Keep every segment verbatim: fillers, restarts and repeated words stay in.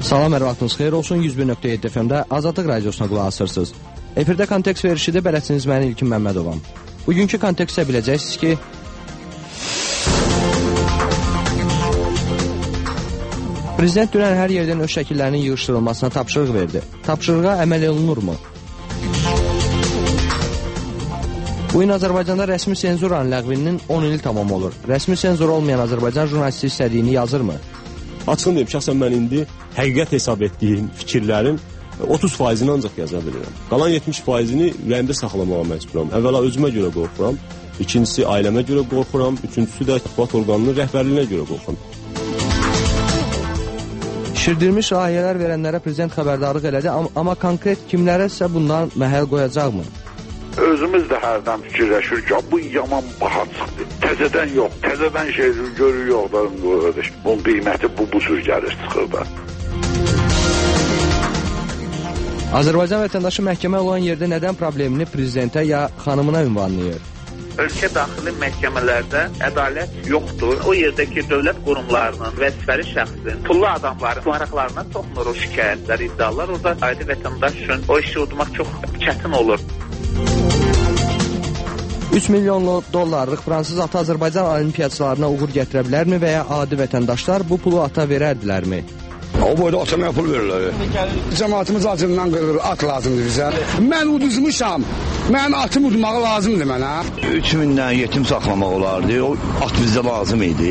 Salam, hər vaxtınız xeyir olsun. yüz bir nöqtə yeddi F M-də Azadlıq Radiosuna qulaq asırsınız. Efirdə kontekst verişidir, bələdçiniz mən İlkin Məmmədovam. Bugünkü kontekstə biləcəksiniz ki, Prezident dünən hər yerdən öz şəkillərinin yığışdırılmasına tapşırıq verdi. Tapşırığa əməl olunurmu? Bu gün Azərbaycanda rəsmi senzuranın ləğvinin on ili tamam olur. Rəsmi senzur olmayan Azərbaycan jurnalisti istədiyini yazırmı? Açığını deyim, şəxsən mən indi həqiqət hesab etdiyim fikirlərin otuz faizini ancaq yaza bilirəm. Qalan yetmiş faizini ürəyimdə saxlamağa məcburam. Əvvəla özümə görə qorxuram, ikincisi ailəmə görə qorxuram, üçüncüsü də mətbuat orqanının rəhbərliyinə görə qorxuram. Şişirdilmiş layihələr verənlərə prezident xəbərdarlıq elədi, amma konkret kimlərə isə bundan məhəl qoyacaqmı? Özümüz də hərdən fikirləşir ki, bu yaman baha çıxdı. Təzədən yox, təzədən şey görür yoxlarım qardaş. Bunun qiyməti bu bu cür gəlir çıxır da. Azərbaycan vətəndaşı məhkəmə olan yerdə nədən problemini prezidentə ya xanımına ünvanlayır? Ölkə daxili məhkəmələrdə ədalət yoxdur. O yerdəki dövlət qurumlarının vəzifəli şəxsin, pullu adamların maraqlarına toxunur o şikayətlər, iddialar. Orada adi vətəndaş üçün o işi udmaq çox çətin olur. üç milyon dollarlıq fransız ata Azərbaycan olimpiyaçılarına uğur gətirə bilərmi və ya adi vətəndaşlar bu pulu ata verərdilərmi? O boyda atana pul verirlər. Cəmaatımız acından qırılır, at lazımdır bizə. Mən uduzmuşam, mən atım udmağı lazımdır mənə. üç mindən yetim saxlamaq olardı, o at bizə lazım idi.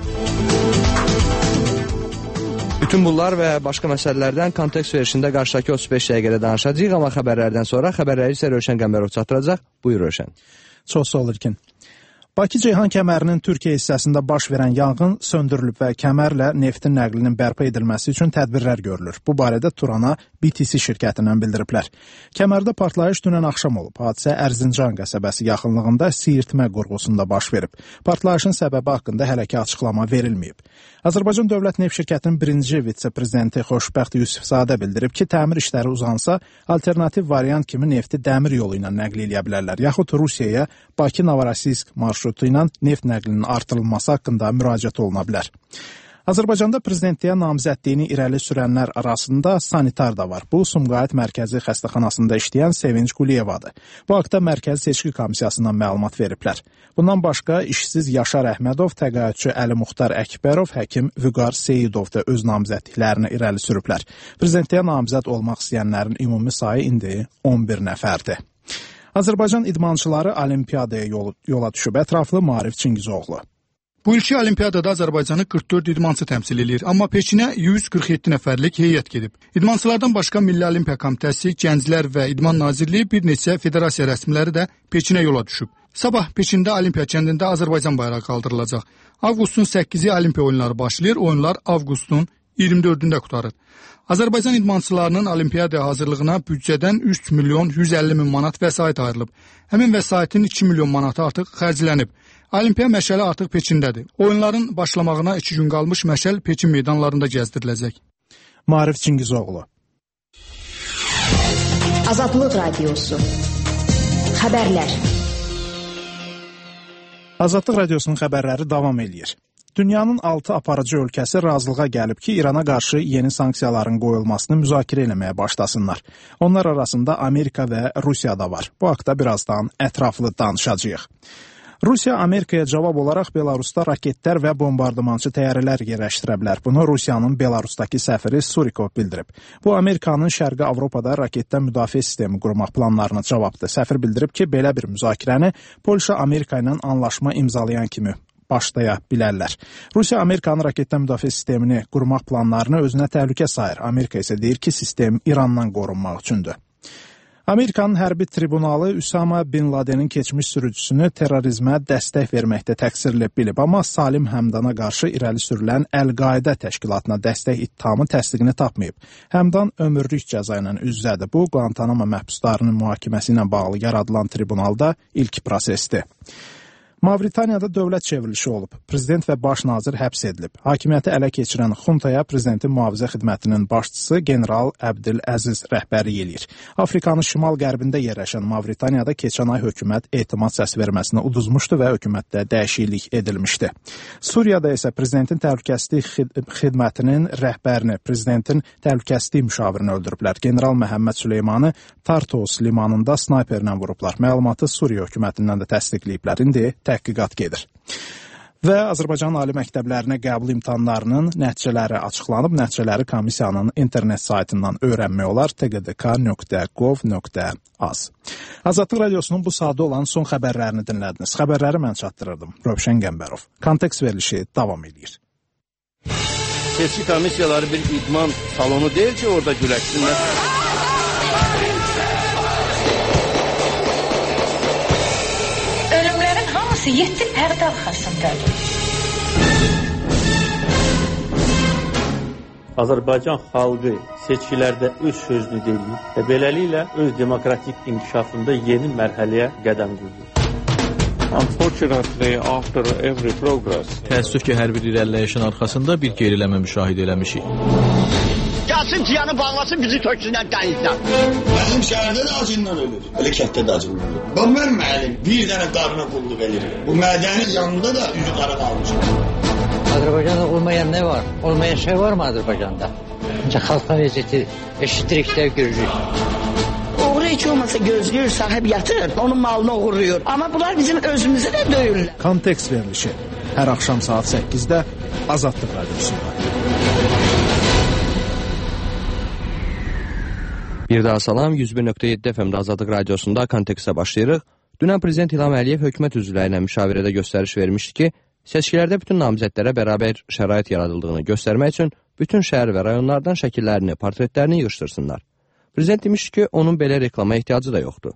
Bütün bunlar və başqa məsələlərdən kontekst verişində qarşıdakı otuz beş dəqiqədə danışacağıq, amma xəbərlərdən sonra xəbərləri isə Rövşən Qəmbərov çatdıracaq. Buyur Rövşən. Çox sağ ol İlkin. Bakı-Ceyhan kəmərinin Türkiyə hissəsində baş verən yanğın söndürülüb və kəmərlə neftin nəqlinin bərpa edilməsi üçün tədbirlər görülür. Bu barədə Turana B T C şirkətindən bildiriblər. Kəmərdə partlayış dünən axşam olub. Hadisə Ərzincan qəsəbəsi yaxınlığında siyirtmə qurğusunda baş verib. Partlayışın səbəbi haqqında hələ ki açıqlama verilməyib. Azərbaycan Dövlət Neft Şirkətinin birinci vitse-prezidenti Xoşbəxt Yusifzadə bildirib ki, təmir işləri uzansa, alternativ variant kimi nefti dəmir yolu ilə nəql edə bilərlər, yaxud Rusiyaya Bakı-Novorosiysk marşrutu ilə neft nəqlinin artırılması haqqında müraciət oluna bilər. Azərbaycanda prezidentliyə namizədliyini irəli sürənlər arasında sanitar da var. Bu, Sumqayıt Mərkəzi Xəstəxanasında işləyən Sevinç Quliyevadır. Bu haqda Mərkəzi Seçki Komissiyasından məlumat veriblər. Bundan başqa işsiz Yaşar Əhmədov, təqaüdçü Əli Muxtar Əkbərov, həkim Vüqar Seyidov da öz namizədliklərini irəli sürüblər. Prezidentliyə namizəd olmaq istəyənlərin ümumi sayı indi on bir nəfərdir. Azərbaycan idmançıları olimpiyadaya yola düşüb. Ətraflı Maarif Çingizoğlu. Bu ilki olimpiyadada Azərbaycanı qırx dörd idmançı təmsil edir, amma Pekinə yüz qırx yeddi nəfərlik heyət gedib. İdmançılardan başqa Milli Olimpiya Komitəsi, Gənclər və İdman Nazirliyi bir neçə federasiya rəsmiləri də Pekinə yola düşüb. Sabah Peşində Olimpiya kəndində Azərbaycan bayrağı qaldırılacaq. Avqustun səkkizi Olimpiya oyunları başlayır, oyunlar avqustun iyirmi dördündə qutarır. Azərbaycan idmançılarının olimpiyadaya hazırlığına büdcədən üç milyon yüz əlli min manat vəsait ayrılıb. Həmin vəsaitin iki milyon manatı artıq xərclənib. Olimpiya məşəli artıq Peçindədir. Oyunların başlamağına iki gün qalmış məşəl Peçin meydanlarında gəzdiriləcək. Maarif Çingizoğlu. Azadlıq Radiosu. Xəbərlər. Azadlıq Radiosunun xəbərləri davam edir. Dünyanın altı aparıcı ölkəsi razılığa gəlib ki, İrana qarşı yeni sanksiyaların qoyulmasını müzakirə eləməyə başlasınlar. Onlar arasında Amerika və Rusiya da var. Bu haqda birazdan ətraflı danışacağıq. Rusiya Amerikaya cavab olaraq Belarusda raketlər və bombardımançı təyyarələr yerləşdirə bilər. Bunu Rusiyanın Belarusdakı səfiri Surikov bildirib. Bu, Amerikanın Şərqi Avropada raketdən müdafiə sistemi qurmaq planlarına cavabdır. Səfir bildirib ki, belə bir müzakirəni Polşa Amerika ilə anlaşma imzalayan kimi başlaya bilərlər. Rusiya Amerikanın raketdən müdafiə sistemini qurmaq planlarını özünə təhlükə sayır. Amerika isə deyir ki, sistem İrandan qorunmaq üçündür. Amerikanın hərbi tribunalı Üsama Bin Ladenin keçmiş sürücüsünü terrorizmə dəstək verməkdə təqsirli bilib, amma Salim Həmdana qarşı irəli sürülən Əl-Qaidə təşkilatına dəstək ittihamı təsdiqini tapmayıb. Həmdan ömürlük cəza ilə üz-üzədir. Bu, Guantanamo məhbuslarının mühakiməsi ilə bağlı yaradılan tribunalda ilk prosesdir. Mavritaniyada dövlət çevrilişi olub. Prezident və baş nazir həbs edilib. Hakimiyyəti ələ keçirən xuntaya prezidentin mühafizə xidmətinin başçısı general Əbdüləziz rəhbərlik eləyir. Afrikanın şimal-qərbində yerləşən Mavritaniyada keçən ay hökumət etimad səs verməsini uduzmuşdu və hökumətdə dəyişiklik edilmişdi. Suriyada isə prezidentin təhlükəsizlik xidmətinin rəhbərini, prezidentin təhlükəsizlik müşavirini öldürüblər. General Məhəmməd Süleymanı Tartus limanında snayperlə vurublar. Məlumatı Suriya hökumətindən də təsdiqləyiblər. İndi təhqiqat gedir. Və Azərbaycan ali məktəblərinə qəbul imtahanlarının nəticələri açıqlanıb. Nəticələri komissiyanın internet saytından öyrənmək olar. t g d k nöqtə gov nöqtə az. Azadlıq Radiosunun bu saatda olan son xəbərlərini dinlədiniz. Xəbərləri mən çatdırırdım. Rövşən Qəmbərov. Kontekst verilişi davam edir. Seçki komissiyaları bir idman salonu deyil ki, orada güləşsinlər. Ölümlərin hamısı yeddi pərdə arxasındadır. Azərbaycan xalqı seçkilərdə öz sözünü deyir və beləliklə öz demokratik inkişafında yeni mərhələyə qədəm qoyur. Unfortunately, after every progress, təəssüf ki, hər bir irəliləyişin arxasında bir geriləmə müşahidə eləmişik. Gəlsin ciyanı bağlasın, bizi töksünlər dənizdən. Mənim şəhərdə də acından ölür, elə kətdə də acından ölür. Bu mən mənim bir dənə qarına qulluq edilir. Bu mədənin yanında da üzü qara qalmışım. Azərbaycanda olmayan nə var? Olmayan şey var mı Azərbaycanda? Ancaq xalqın vəziyyəti eşitdirik də, görürük. Oğru heç olmasa gözləyir, sahib yatır, onun malını oğurluyor. Amma bunlar bizim özümüzü də döyürlər. Kontekst verilişi hər axşam saat səkkizdə Azadlıq Radiosunda. Bir daha salam, yüz bir nöqtə yeddi F M-də Azadlıq Radiosunda kontekstə başlayırıq. Dünən Prezident İlham Əliyev hökumət üzvləri ilə müşavirədə göstəriş vermişdi ki, seçkilərdə bütün namizədlərə bərabər şərait yaradıldığını göstərmək üçün bütün şəhər və rayonlardan şəkillərini, portretlərini yığışdırsınlar. Prezident demişdi ki, onun belə reklama ehtiyacı da yoxdur.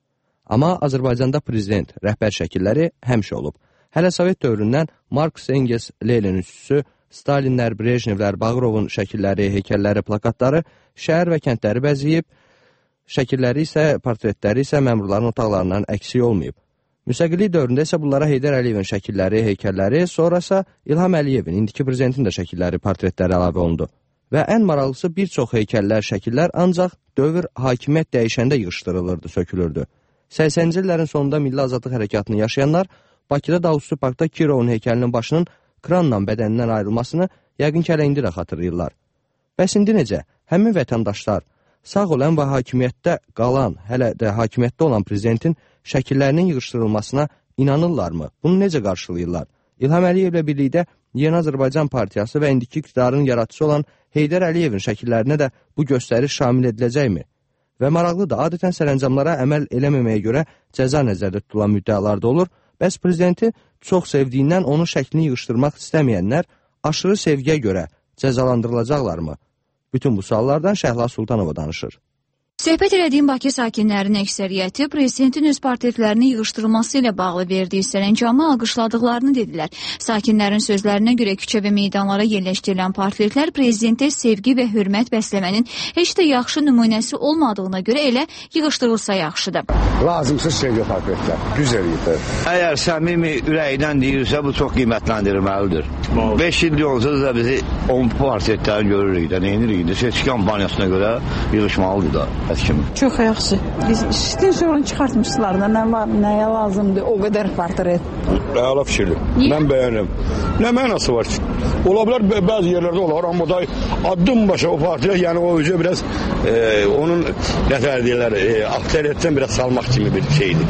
Amma Azərbaycanda prezident, rəhbər şəkilləri həmişə olub. Hələ Sovet dövründən Marks, Engels, Lenin üssüsü, Stalinlər, Brejnevlər, Bağırovun şəkilləri, heykəlləri, plakatları şəhər və kəndləri bəzəyib, şəkilləri isə, portretləri isə məmurların otaqlarından əksik olmayıb. Müstəqillik dövründə isə bunlara Heydər Əliyevin şəkilləri, heykəlləri, sonrasa İlham Əliyevin, indiki prezidentin də şəkilləri, portretləri əlavə olundu. Və ən maraqlısı bir çox heykəllər, şəkillər ancaq dövr hakimiyyət dəyişəndə yığışdırılırdı, sökülürdü. səksəninci illərin sonunda Milli Azadlıq Hərəkatını yaşayanlar Bakıda Dağüstü Parkda Kirovun heykəlinin başının kranla bədənindən ayrılmasını yəqin ki, hələ indi də xatırlayırlar. Bəs indi necə? Həmin vətəndaşlar sağ olan və hakimiyyətdə qalan, hələ də hakimiyyətdə olan prezidentin şəkillərinin yığışdırılmasına inanırlarmı? Bunu necə qarşılayırlar? İlham Əliyevlə birlikdə Yeni Azərbaycan Partiyası və indiki iqtidarın yaradıcısı olan Heydər Əliyevin şəkillərinə də bu göstəriş şamil ediləcəkmi? Və maraqlıdır, adətən sərəncamlara əməl eləməməyə görə cəza nəzərdə tutulan müddəalarda olur. Bəs prezidenti çox sevdiyindən onun şəklini yığışdırmaq istəməyənlər aşırı sevgiyə görə cəzalandırılacaqlarmı? Bütün bu suallardan Şəhla Sultanova danışır. Söhbət elədiyim Bakı sakinlərinin əksəriyyəti prezidentin öz portretlərini yığışdırılması ilə bağlı verdiyi sərəncamı alqışladıqlarını dedilər. Sakinlərin sözlərinə görə küçə və meydanlara yerləşdirilən portretlər prezidentə sevgi və hörmət bəsləmənin heç də yaxşı nümunəsi olmadığına görə elə yığışdırılsa yaxşıdır. Lazımsız sevgi portretlər, düz eləyibdir. Əgər səmimi ürəkdən deyirsə, bu çox qiymətləndirilməlidir. beş il olsa da bizi on portretlərini görürük də, neyinirik? Seçki kampaniyasına görə yığışmalıdır da. Çox yaxşı. İşdən sonra çıxartmışlar da, nə var, nəyə lazımdır, o qədər portret. Əla fikirli. Mən bəyənirəm. Nə mənası var ki? Ola bilər, bəzi yerlərdə olar, amma da addım başa o portret, yəni o özü biraz e, onun nətər deyirlər, e, akteriyyətdən biraz salmaq kimi bir şeydir.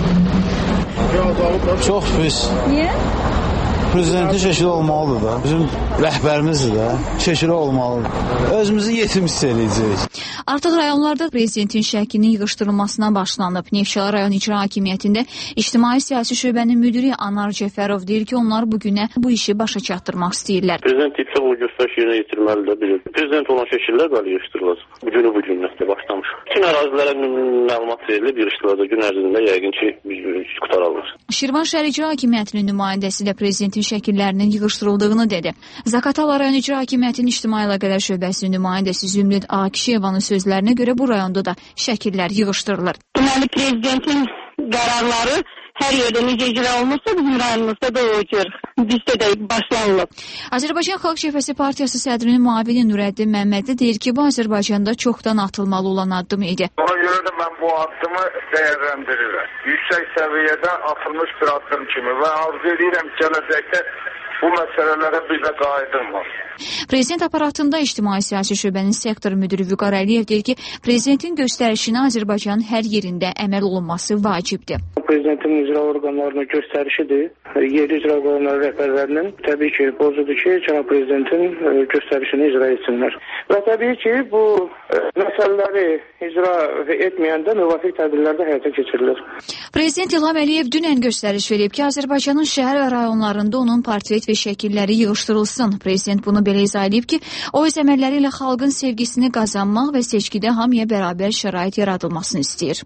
Çox pis. Niyə? Prezidentin şəkili olmalıdır da. Bizim rəhbərimizdir də. Şəkili olmalıdır. Özümüzü yetim hiss edəcəyik. Artıq rayonlarda prezidentin şəklinin yığışdırılmasına başlanıb. Neftçala rayon icra hakimiyyətində ictimai siyasi şöbənin müdiri Anar Cəfərov deyir ki, onlar bugünə bu işi başa çatdırmaq istəyirlər. Prezident tipsə o göstəriş yerinə yetirməli də bilir. Prezident olan şəkillər belə yığışdırılacaq. Bugünü bu gündən başlamış. Bütün ərazilərə məlumat verilib, yığışdırılacaq. Gün ərzində yəqin ki, qutarılır. Şirvan şəhər icra hakimiyyətinin nümayəndəsi də prezidentin şəkillərinin yığışdırıldığını dedi. Zaqatala rayon icra hakimiyyətinin ictimai əlaqələr şöbəsinin nümayəndəsi Zümrüd Akişevanın sözlərinə görə bu rayonda da şəkillər yığışdırılır. Deməli, prezidentin qərarları Hər yerdə necə icra olmuşsa bizim rayonumuzda da o cür bizdə də başlanılıb. Azərbaycan Xalq Cəbhəsi Partiyası sədrinin müavini Nurəddin Məmmədli deyir ki, bu Azərbaycanda çoxdan atılmalı olan addım idi. Ona görə də mən bu addımı dəyərləndirirəm. Yüksək səviyyədə atılmış bir addım kimi və arzu edirəm gələcəkdə bu məsələlərə bir də qayıdılmaz. Prezident aparatında ictimai siyasi şöbənin sektor müdürü Vüqar Əliyev deyir ki, prezidentin göstərişinə Azərbaycanın hər yerində əməl olunması vacibdir. Prezidentin icra orqanlarına göstərişidir. Yerli icra orqanları rəhbərlərinin təbii ki, borcudur ki, cənab prezidentin göstərişini icra etsinlər. Və təbii ki, bu məsələləri icra etməyəndə müvafiq tədbirlərdə həyata keçirilir. Prezident İlham Əliyev dünən göstəriş verib ki, Azərbaycanın şəhər və rayonlarında onun portret və şəkilləri yığışdırılsın. Prezident bunu belə izah edib ki, o öz əməlləri ilə xalqın sevgisini qazanmaq və seçkidə hamıya bərabər şərait yaradılmasını istəyir.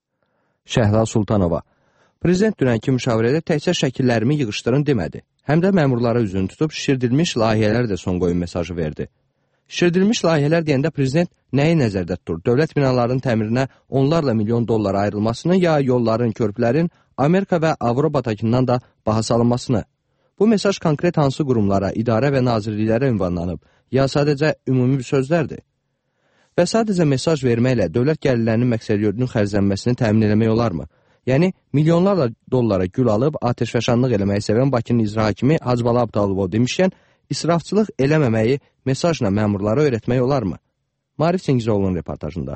Şəhla Sultanova. Prezident dünənki müşavirədə təkcə şəkillərimi yığışdırın demədi. Həm də məmurlara üzünü tutub şişirdilmiş layihələr də son qoyun mesajı verdi. Şişirdilmiş layihələr deyəndə prezident nəyi nəzərdə tutur? Dövlət binalarının təmirinə onlarla milyon dollar ayrılmasını ya yolların, körpülərin Amerika və Avropadakından da baha salınmasını? Bu mesaj konkret hansı qurumlara, idarə və nazirliklərə ünvanlanıb, ya sadəcə ümumi bir sözlərdir? Və sadəcə mesaj verməklə dövlət gəlirlərinin məqsədyönlü xərclənməsini təmin eləmək olarmı? Yəni, milyonlarla dollara gül alıb atəşfəşanlıq eləməyi sevən Bakının icra hakimi Hacıbala Abdalov demişkən, israfçılıq eləməməyi mesajla məmurlara öyrətmək olarmı? Marif Çingizoğlu'nun reportajında.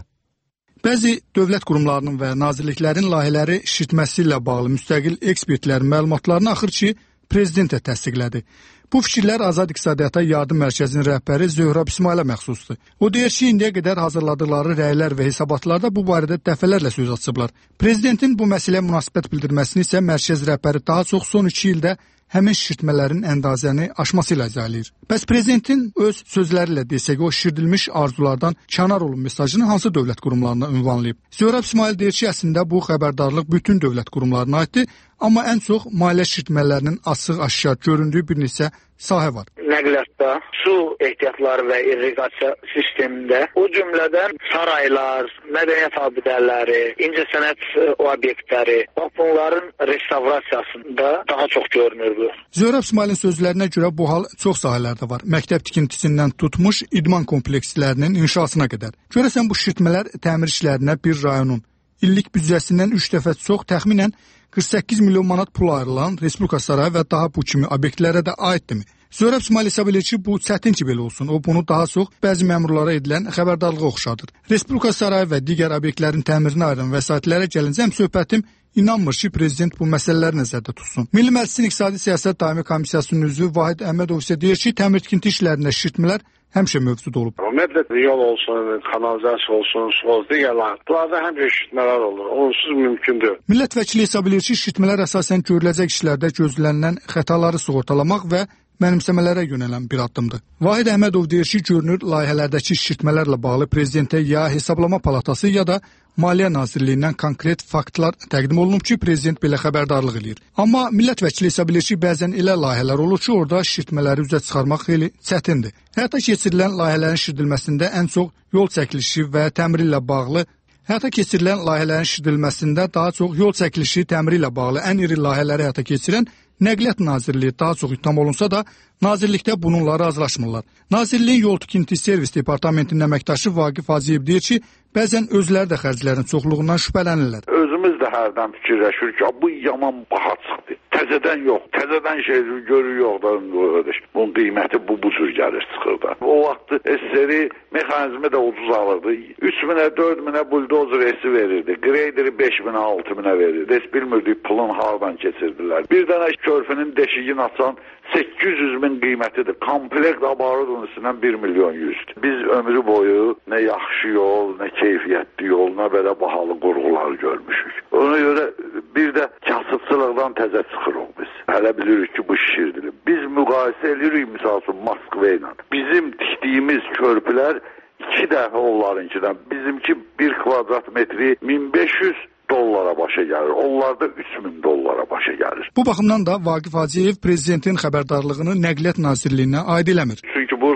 Bəzi dövlət qurumlarının və nazirliklərin layihələri şişirtməsi ilə bağlı müstəqil ekspertlərin məlumatlarını axır ki, prezident də təsdiqlədi. Bu fikirlər Azad İqtisadiyyata Yardım Mərkəzinin rəhbəri Zöhrab İsmailə məxsusdur. O deyir ki, indiyə qədər hazırladıqları rəylər və hesabatlarda bu barədə dəfələrlə söz açıblar. Prezidentin bu məsələyə münasibət bildirməsini isə mərkəz rəhbəri daha çox son iki ildə həmin şişirtmələrin əndazəni aşması ilə izah edir. Bəs prezidentin öz sözləri ilə desək, o şişirdilmiş arzulardan kənar olun mesajını hansı dövlət qurumlarına ünvanlayıb? Zöhrab İsmail deyir ki, əslində bu xəbərdarlıq bütün dövlət qurumlarına aiddir, amma ən çox maliyyə şişirtmələrinin açıq-aşkar göründüyü bir neçə sahə var. Nəqliyyatda, su ehtiyatları və irriqasiya sistemində, o cümlədən saraylar, mədəniyyət abidələri, incəsənət obyektləri, bunların restavrasiyasında daha çox görünür bu. Zöhrab İsmailin sözlərinə görə bu hal çox sahələrdə var. Məktəb tikintisindən tutmuş idman komplekslərinin inşasına qədər. Görəsən bu şişirtmələr təmir işlərinə bir rayonun illik büdcəsindən üç dəfə çox təxminən qırx səkkiz milyon manat pul ayrılan Respublika sarayı və daha bu kimi obyektlərə də aiddirmi? Zöhrab İsmail hesab edir ki, bu çətin ki belə olsun. O bunu daha çox bəzi məmurlara edilən xəbərdarlığa oxşadır. Respublika sarayı və digər obyektlərin təmirinə ayrılan vəsaitlərə gəlincə həm söhbətim inanmır ki, prezident bu məsələləri nəzərdə tutsun. Milli Məclisin İqtisadi Siyasət Daimi Komissiyasının üzvü Vahid Əhmədov isə deyir ki, təmir tikinti işlərində şişirtmələr həmişə mövcud olub. Ümumiyyətlə yol olsun, kanalizasiya olsun, soz digərlər. Bunlarda həmişə şişirtmələr olur. Onsuz mümkün deyil. Millət vəkili hesab edir ki, şişirtmələr əsasən görüləcək işlərdə gözlənilən xətaları sığortalamaq və mənimsəmələrə yönələn bir addımdır. Vahid Əhmədov deyir ki, görünür layihələrdəki şişirtmələrlə bağlı prezidentə ya Hesablama Palatası ya da Maliyyə Nazirliyindən konkret faktlar təqdim olunub ki, prezident belə xəbərdarlıq edir. Amma millət vəkili hesab edir ki, bəzən elə layihələr olur ki, orada şişirtmələri üzə çıxarmaq xeyli çətindir. Həyata keçirilən layihələrin şişirdilməsində ən çox yol çəkilişi və təmiri ilə bağlı Həyata keçirilən layihələrin şişirdilməsində daha çox yol çəkilişi, təmiri ilə bağlı ən iri layihələri həyata keçirən Nəqliyyat Nazirliyi daha çox ittiham olunsa da, nazirlikdə bununla razılaşmırlar. Nazirliyin Yol Tikinti Servis Departamentinin əməkdaşı Vaqif Hacıyev deyir ki, bəzən özləri də xərclərin çoxluğundan şübhələnirlər. Özümüz də hərdən fikirləşirik ki, bu yaman baha çıxdı. Təzədən yox, təzədən şey görür yox da bunun qiyməti bu bu cür gəlir çıxır da. O vaxt S S R mexanizmi də ucuz alırdı. üç minə, dörd minə buldozer esi verirdi. Greyderi beş minə, altı minə verirdi. Heç bilmirdik pulun hardan keçirdilər. Bir dənə körfünün deşiyini açan səkkiz yüz min qiymətidir. Komplekt abarudun üstündən bir milyon yüzdür. Biz ömrü boyu nə yaxşı yol, nə keyfiyyətli yol, nə belə bahalı qurğular görmüşük. Ona görə bir də kasıbçılıqdan təzə çıxırıq biz. Hələ bilirik ki, bu şişirdilir. Biz müqayisə edirik, misal üçün, Moskva ilə. Bizim tikdiyimiz körpülər iki dəfə onlarınkidən. Bizimki bir kvadrat metri min beş yüz dollara başa gəlir. Onlarda üç min dollara başa gəlir. Bu baxımdan da Vaqif Hacıyev prezidentin xəbərdarlığını Nəqliyyat Nazirliyinə aid eləmir. Çünki burada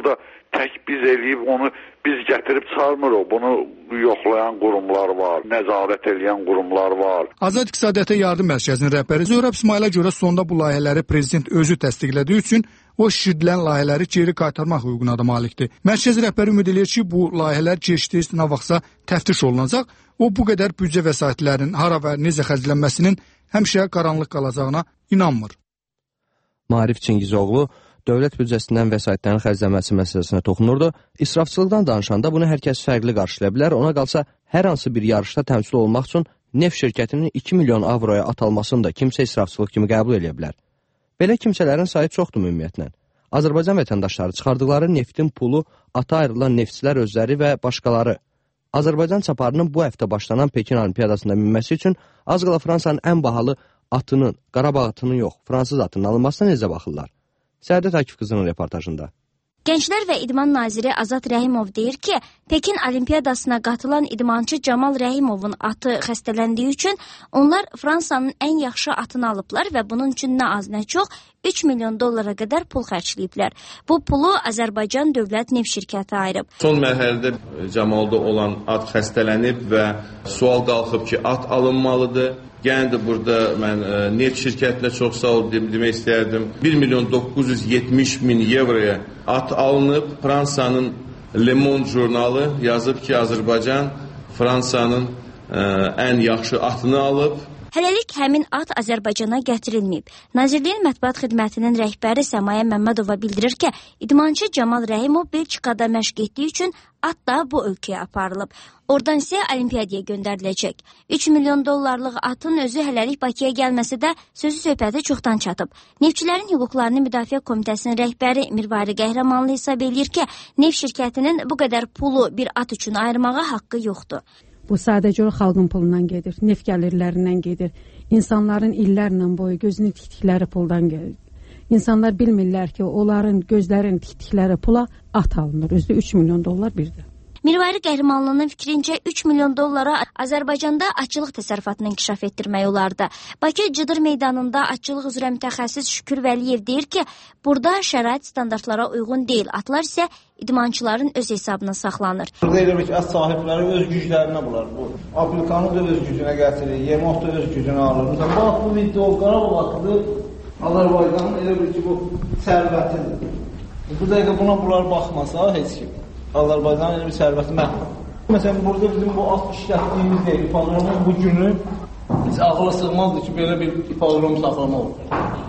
tək biz eləyib onu biz gətirib çıxarmırıq. Bunu yoxlayan qurumlar var, nəzarət edən qurumlar var. Azad İqtisadiyyata Yardım Mərkəzinin rəhbəri Zöhrəb İsmailə görə sonda bu layihələri prezident özü təsdiqlədiyi üçün o şişirdilən layihələri geri qaytarmaq hüququna da malikdir. Mərkəz rəhbəri ümid edir ki, bu layihələr gec-tez nə vaxtsa təftiş olunacaq. O bu qədər büdcə vəsaitlərinin hara və necə xərclənməsinin həmişə qaranlıq qalacağına inanmır. Maarif Çingizoğlu dövlət büdcəsindən vəsaitlərin xərclənməsi məsələsinə toxunurdu. İsrafçılıqdan danışanda bunu hər kəs fərqli qarşılaya bilər. Ona qalsa hər hansı bir yarışda təmsil olmaq üçün neft şirkətinin iki milyon avroya atalmasını da kimsə israfçılıq kimi qəbul edə bilər. Belə kimsələrin sayı çoxdur ümumiyyətlə. Azərbaycan vətəndaşları çıxardıqları neftin pulu ata ayrılan neftçilər özləri və başqaları. Azərbaycan çaparının bu həftə başlanan Pekin Olimpiyadasında minməsi üçün az qala Fransanın ən bahalı atının, Qarabağ atının yox, fransız atının alınmasına necə baxırlar? Səadət Akif qızının reportajında. Gənclər və İdman naziri Azad Rəhimov deyir ki, Pekin Olimpiyadasına qatılan idmançı Camal Rəhimovun atı xəstələndiyi üçün onlar Fransanın ən yaxşı atını alıblar və bunun üçün nə az nə çox üç milyon dollara qədər pul xərcləyiblər. Bu pulu Azərbaycan Dövlət Neft şirkəti ayırıb. Son mərhələdə Camalda olan at xəstələnib və sual qalxıb ki, at alınmalıdır. Yəni də burada mən e, neft şirkətinə çox sağ ol demək istərdim. bir milyon doqquz yüz yetmiş min avroya at alınıb. Fransanın Le Monde jurnalı yazıb ki, Azərbaycan Fransanın e, ən yaxşı atını alıb. Hələlik həmin at Azərbaycana gətirilməyib. Nazirliyin mətbuat xidmətinin rəhbəri Səmaya Məmmədova bildirir ki, idmançı Camal Rəhimov Belçikada məşq etdiyi üçün at da bu ölkəyə aparılıb. Oradan isə olimpiyadaya göndəriləcək. üç milyon dollarlıq atın özü hələlik Bakıya gəlməsə də sözü söhbəti çoxdan çatıb. Neftçilərin hüquqlarını müdafiə komitəsinin rəhbəri Mirvari Qəhrəmanlı hesab edir ki, neft şirkətinin bu qədər pulu bir at üçün ayırmağa haqqı yoxdur. Bu sadəcə o xalqın pulundan gedir, neft gəlirlərindən gedir. İnsanların illərlə boyu gözünü tikdikləri puldan gedir. İnsanlar bilmirlər ki, onların gözlərini tikdikləri pula at alınır. Özü üç milyon dollar birdir. Mirvari Qəhrəmanlının fikrincə üç milyon dollara Azərbaycanda atçılıq təsərrüfatını inkişaf etdirmək olardı. Bakı Cıdır meydanında atçılıq üzrə mütəxəssis Şükür Vəliyev deyir ki, burada şərait standartlara uyğun deyil. Atlar isə idmançıların öz hesabına saxlanır. Burada elə bir ki, at sahibləri öz güclərinə bular. Bu aplikanı da öz gücünə gətirir, yemək da öz gücünə alır. Məsələn, bax bu video Qarabağ haqqıdır. Azərbaycanın elə bir ki, bu sərvətidir. Bu dəqiqə buna bunlar baxmasa heç kim. Azərbaycanın elə bir sərvəti məhv. Məsələn, burada bizim bu at işlətdiyimiz deyil, ipodromun bu günü heç ağla sığmazdır ki, belə bir ipodrom saxlama olur.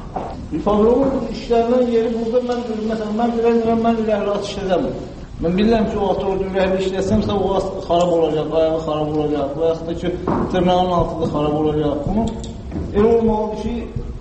İpodromun işlənilən yeri burada mən, məsələn, mən bilən mən ürəkli at işlədəməm. Mən bilirəm ki, o atı orada ürəkli işləsəmsə, o at xarab olacaq, ayağı xarab olacaq, və yaxud da ki, tırnağın altında xarab olacaq. Bunu elə olmalıdır ki,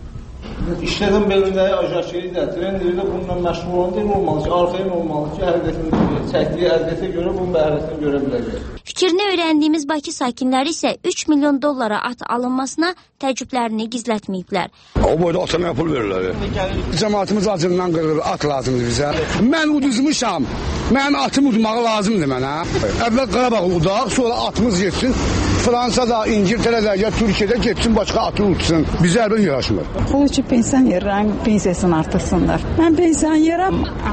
İşlədən belindəyi ajarşeyi də, trenderi də bununla məşğul olan deyil olmalı ki, arxayın olmalı ki, həqiqətini çəkdiyi əziyyətə görə bunun da əziyyətini görə biləcək. Fikrini öyrəndiyimiz Bakı sakinləri isə üç milyon dollara at alınmasına təəccüblərini gizlətməyiblər. O boyda atana pul verirlər. Cəmaatımız acından qırılır, at lazımdır bizə. Mən uduzmuşam, mənim atım udmağı lazımdır mənə. Əvvəl Qarabağ udaq, sonra atımız getsin. Fransada, İngiltərədə, ya Türkiyədə getsin, başqa atı udsun. Bizə əlbət yaraşmır. Onun üçün pensionerlərin pensiyasını artırsınlar. Mən pensioneram,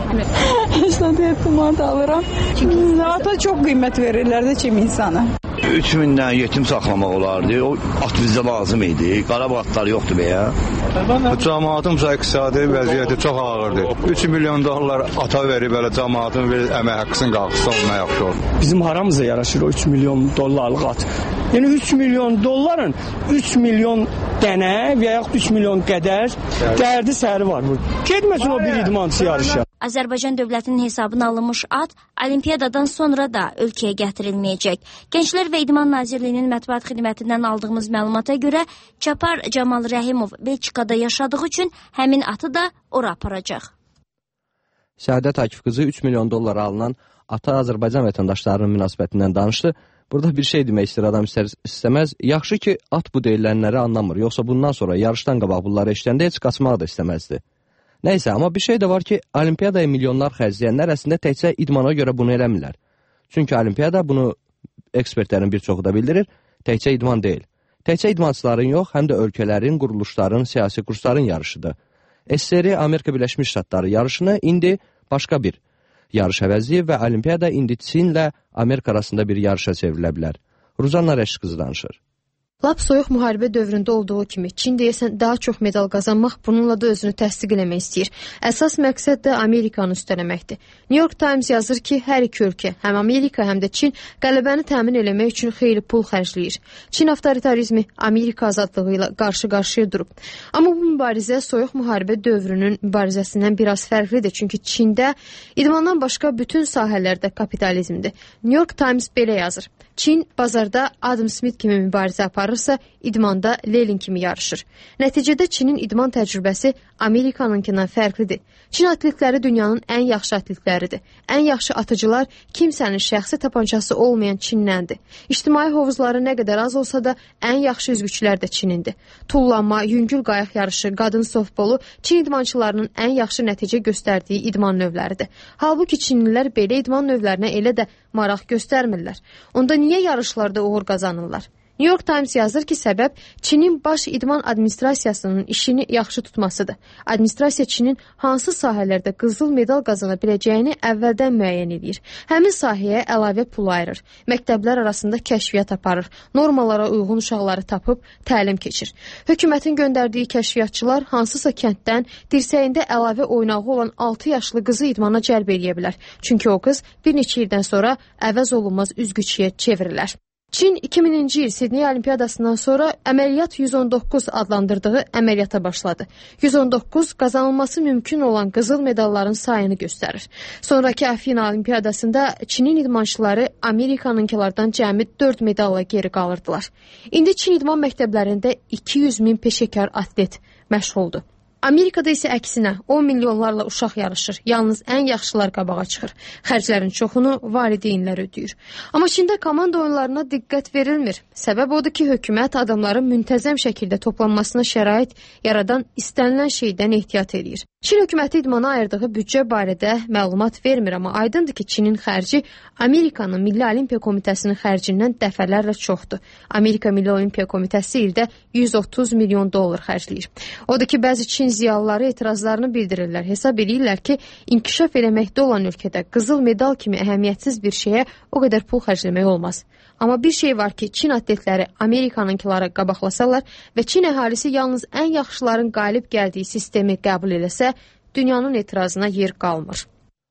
səksən yeddi manat alıram. Ata çox qiymət verirlər də kim insana. üç mindən yetim saxlamaq olardı. O at bizə lazım idi. Qarabağ atları yoxdur beyə. Bu cəmaatın iqtisadi vəziyyəti çox ağırdır. üç milyon dollar ata verib belə cəmaatın bir əmək haqqısını qalxsa onunla yaxşı olur. Bizim haramıza yaraşır o üç milyon dollarlıq at. Yəni üç milyon dolların üç milyon dənə və yaxud üç milyon qədər dərdi səri var bu. Getməsin o bir idmançı yarışa. Azərbaycan dövlətinin hesabına alınmış at olimpiyadadan sonra da ölkəyə gətirilməyəcək. Gənclər və İdman Nazirliyinin mətbuat xidmətindən aldığımız məlumata görə Çapar Camal Rəhimov Belçikada yaşadığı üçün həmin atı da ora aparacaq. Səadət Akif qızı üç milyon dollara alınan ata Azərbaycan vətəndaşlarının münasibətindən danışdı. Burada bir şey demək istəyir adam istər istəməz. Yaxşı ki, at bu deyilənləri anlamır. Yoxsa bundan sonra yarışdan qabaq bunları eşidəndə heç qaçmaq da istəməzdi. Nəysə, amma bir şey də var ki, olimpiyadaya milyonlar xərcləyənlər əslində təkcə idmana görə bunu eləmirlər. Çünki olimpiyada bunu ekspertlərin bir çoxu da bildirir, təkcə idman deyil. Təkcə idmançıların yox, həm də ölkələrin, quruluşların, siyasi kursların yarışıdır. S S R Amerika Birləşmiş Ştatları yarışını indi başqa bir yarış əvəzləyib və olimpiyada indi Çinlə Amerika arasında bir yarışa çevrilə bilər. Ruzanna Rəşid qızı danışır. Lap soyuq müharibə dövründə olduğu kimi Çin deyəsən daha çox medal qazanmaq, bununla da özünü təsdiq eləmək istəyir. Əsas məqsəd də Amerikanı üstələməkdir. New York Times yazır ki, hər iki ölkə, həm Amerika, həm də Çin qələbəni təmin eləmək üçün xeyli pul xərcləyir. Çin avtoritarizmi Amerika azadlığı ilə qarşı-qarşıya durub. Amma bu mübarizə soyuq müharibə dövrünün mübarizəsindən biraz fərqlidir. Çünki Çində idmandan başqa bütün sahələrdə kapitalizmdir. New York Times belə yazır. Çin bazarda Adam Smith kimi mübarizə aparırsa, idmanda Lenin kimi yarışır. Nəticədə Çinin idman təcrübəsi Amerikanınkindən fərqlidir. Çin atletləri dünyanın ən yaxşı atletləridir. Ən yaxşı atıcılar kimsənin şəxsi tapançası olmayan Çindəndir. İctimai hovuzları nə qədər az olsa da ən yaxşı üzgüçülər də Çinindir. Tullanma, yüngül qayıq yarışı, qadın softbolu Çin idmançılarının ən yaxşı nəticə göstərdiyi idman növləridir. Halbuki Çinlilər belə idman növlərinə elə də maraq göstərmirlər. Onda niyə yarışlarda uğur qazanırlar? New York Times yazır ki, səbəb Çinin baş idman administrasiyasının işini yaxşı tutmasıdır. Administrasiya Çinin hansı sahələrdə qızıl medal qazana biləcəyini əvvəldən müəyyən edir. Həmin sahəyə əlavə pul ayırır. Məktəblər arasında kəşfiyyat aparır. Normalara uyğun uşaqları tapıb təlim keçir. Hökumətin göndərdiyi kəşfiyyatçılar hansısa kənddən dirsəyində əlavə oynağı olan altı yaşlı qızı idmana cəlb edə bilər. Çünki o qız bir neçə ildən sonra əvəz olunmaz üzgüçüyə çevrilər. Çin iki mininci il Sidney Olimpiyadasından sonra əməliyyat yüz on doqquz adlandırdığı əməliyyata başladı. yüz on doqquz qazanılması mümkün olan qızıl medalların sayını göstərir. Sonraki Afina Olimpiyadasında Çinin idmançıları Amerikanınkilardan cəmi dörd medalla geri qalırdılar. İndi Çin idman məktəblərində iki yüz min peşəkar atlet məşğuldur. Amerikada isə əksinə on milyonlarla uşaq yarışır. Yalnız ən yaxşılar qabağa çıxır. Xərclərin çoxunu valideynlər ödəyir. Amma Çində komanda oyunlarına diqqət verilmir. Səbəb odur ki, hökumət adamların müntəzəm şəkildə toplanmasına şərait yaradan istənilən şeydən ehtiyat edir. Çin hökuməti idmana ayırdığı büdcə barədə məlumat vermir, amma aydındır ki, Çinin xərci Amerikanın Milli Olimpiya Komitəsinin xərcindən dəfələrlə çoxdur. Amerika Milli Olimpiya Komitəsi ildə yüz otuz milyon dollar xərcləyir. Odur ki, bəzi Çin ziyalıları etirazlarını bildirirlər. Hesab edirlər ki, inkişaf eləməkdə olan ölkədə qızıl medal kimi əhəmiyyətsiz bir şeyə o qədər pul xərcləmək olmaz. Amma bir şey var ki, Çin atletləri Amerikanınkilara qabaqlasalar və Çin əhalisi yalnız ən yaxşıların qalib gəldiyi sistemi qəbul eləsə, dünyanın etirazına yer qalmır.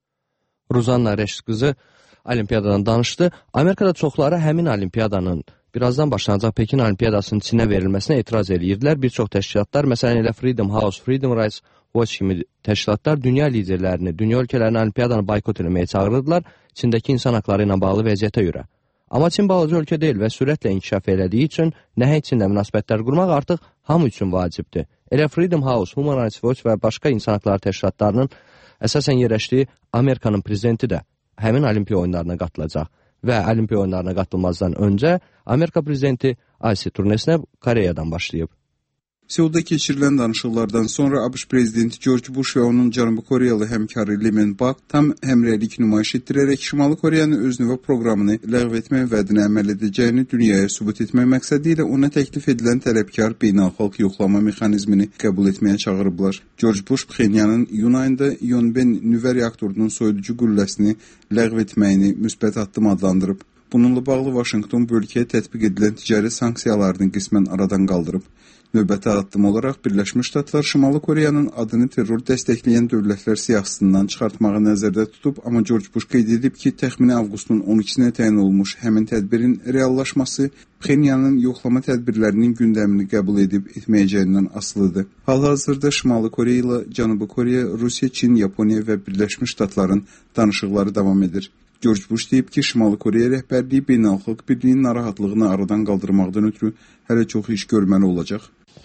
Ruzanna Rəşid qızı Olimpiyadadan danışdı. Amerikada çoxları həmin Olimpiyadanın birazdan başlanacaq Pekin Olimpiyadasının Çinə verilməsinə etiraz edirdilər. Bir çox təşkilatlar, məsələn elə Freedom House, Freedom Rights Watch kimi təşkilatlar dünya liderlərini, dünya ölkələrini Olimpiyadanı boykot etməyə çağırırdılar Çindəki insan haqları ilə bağlı vəziyyətə görə. Amma Çin balaca ölkə deyil və sürətlə inkişaf elədiyi üçün nəhəng Çinlə münasibətlər qurmaq artıq hamı üçün vacibdir. Elə Freedom House, Human Rights Watch və başqa insan haqları təşkilatlarının əsasən yerləşdiyi Amerikanın prezidenti də həmin Olimpiya oyunlarına qatılacaq və Olimpiya oyunlarına qatılmazdan öncə Amerika prezidenti Asiya turnesinə Koreyadan başlayıb. Seulda keçirilən danışıqlardan sonra ABŞ prezidenti George Bush və onun Cənubi Koreyalı həmkarı Lee Min-bak tam həmrəylik nümayiş etdirərək Şimali Koreyanın öz nüvə proqramını ləğv etmək vədinə əməl edəcəyini dünyaya sübut etmək məqsədi ilə ona təklif edilən tələbkar beynəlxalq yoxlama mexanizmini qəbul etməyə çağırıblar. George Bush Pxenyanın iyun ayında Yonben nüvə reaktorunun soyuducu gülləsini ləğv etməyini müsbət addım adlandırıb. Bununla bağlı Vaşinqton bu ölkəyə tətbiq edilən ticari sanksiyalarını qismən aradan qaldırıb. Növbəti addım olaraq Birləşmiş Ştatlar Şimali Koreyanın adını terror dəstəkləyən dövlətlər siyahısından çıxartmağı nəzərdə tutub, amma George Bush qeyd edib ki, təxmini avqustun on ikisinə təyin olmuş həmin tədbirin reallaşması Pxenyanın yoxlama tədbirlərinin gündəmini qəbul edib etməyəcəyindən asılıdır. Hal-hazırda Şimali Koreya ilə Cənubi Koreya, Rusiya, Çin, Yaponiya və Birləşmiş Ştatların danışıqları davam edir. George Bush deyib ki, Şimali Koreya rəhbərliyi beynəlxalq birliyin narahatlığını aradan qaldırmaqdan ötürü hələ çox iş görməli olacaq.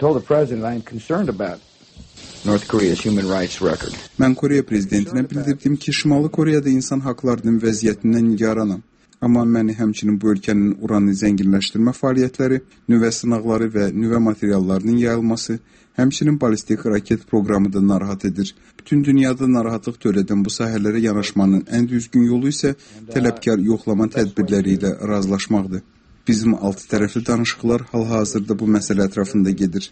Mən Koreya prezidentinə bildirdim ki, Şimali Koreyada insan haqlarının vəziyyətindən nigaranam. Amma məni həmçinin bu ölkənin uranı zənginləşdirmə fəaliyyətləri, nüvə sınaqları və nüvə materiallarının yayılması, həmçinin balistik raket proqramı da narahat edir. Bütün dünyada narahatlıq törədən bu sahələrə yanaşmanın ən düzgün yolu isə tələbkar yoxlama tədbirləri ilə razılaşmaqdır. Bizim altı tərəfli danışıqlar hal-hazırda bu məsələ ətrafında gedir.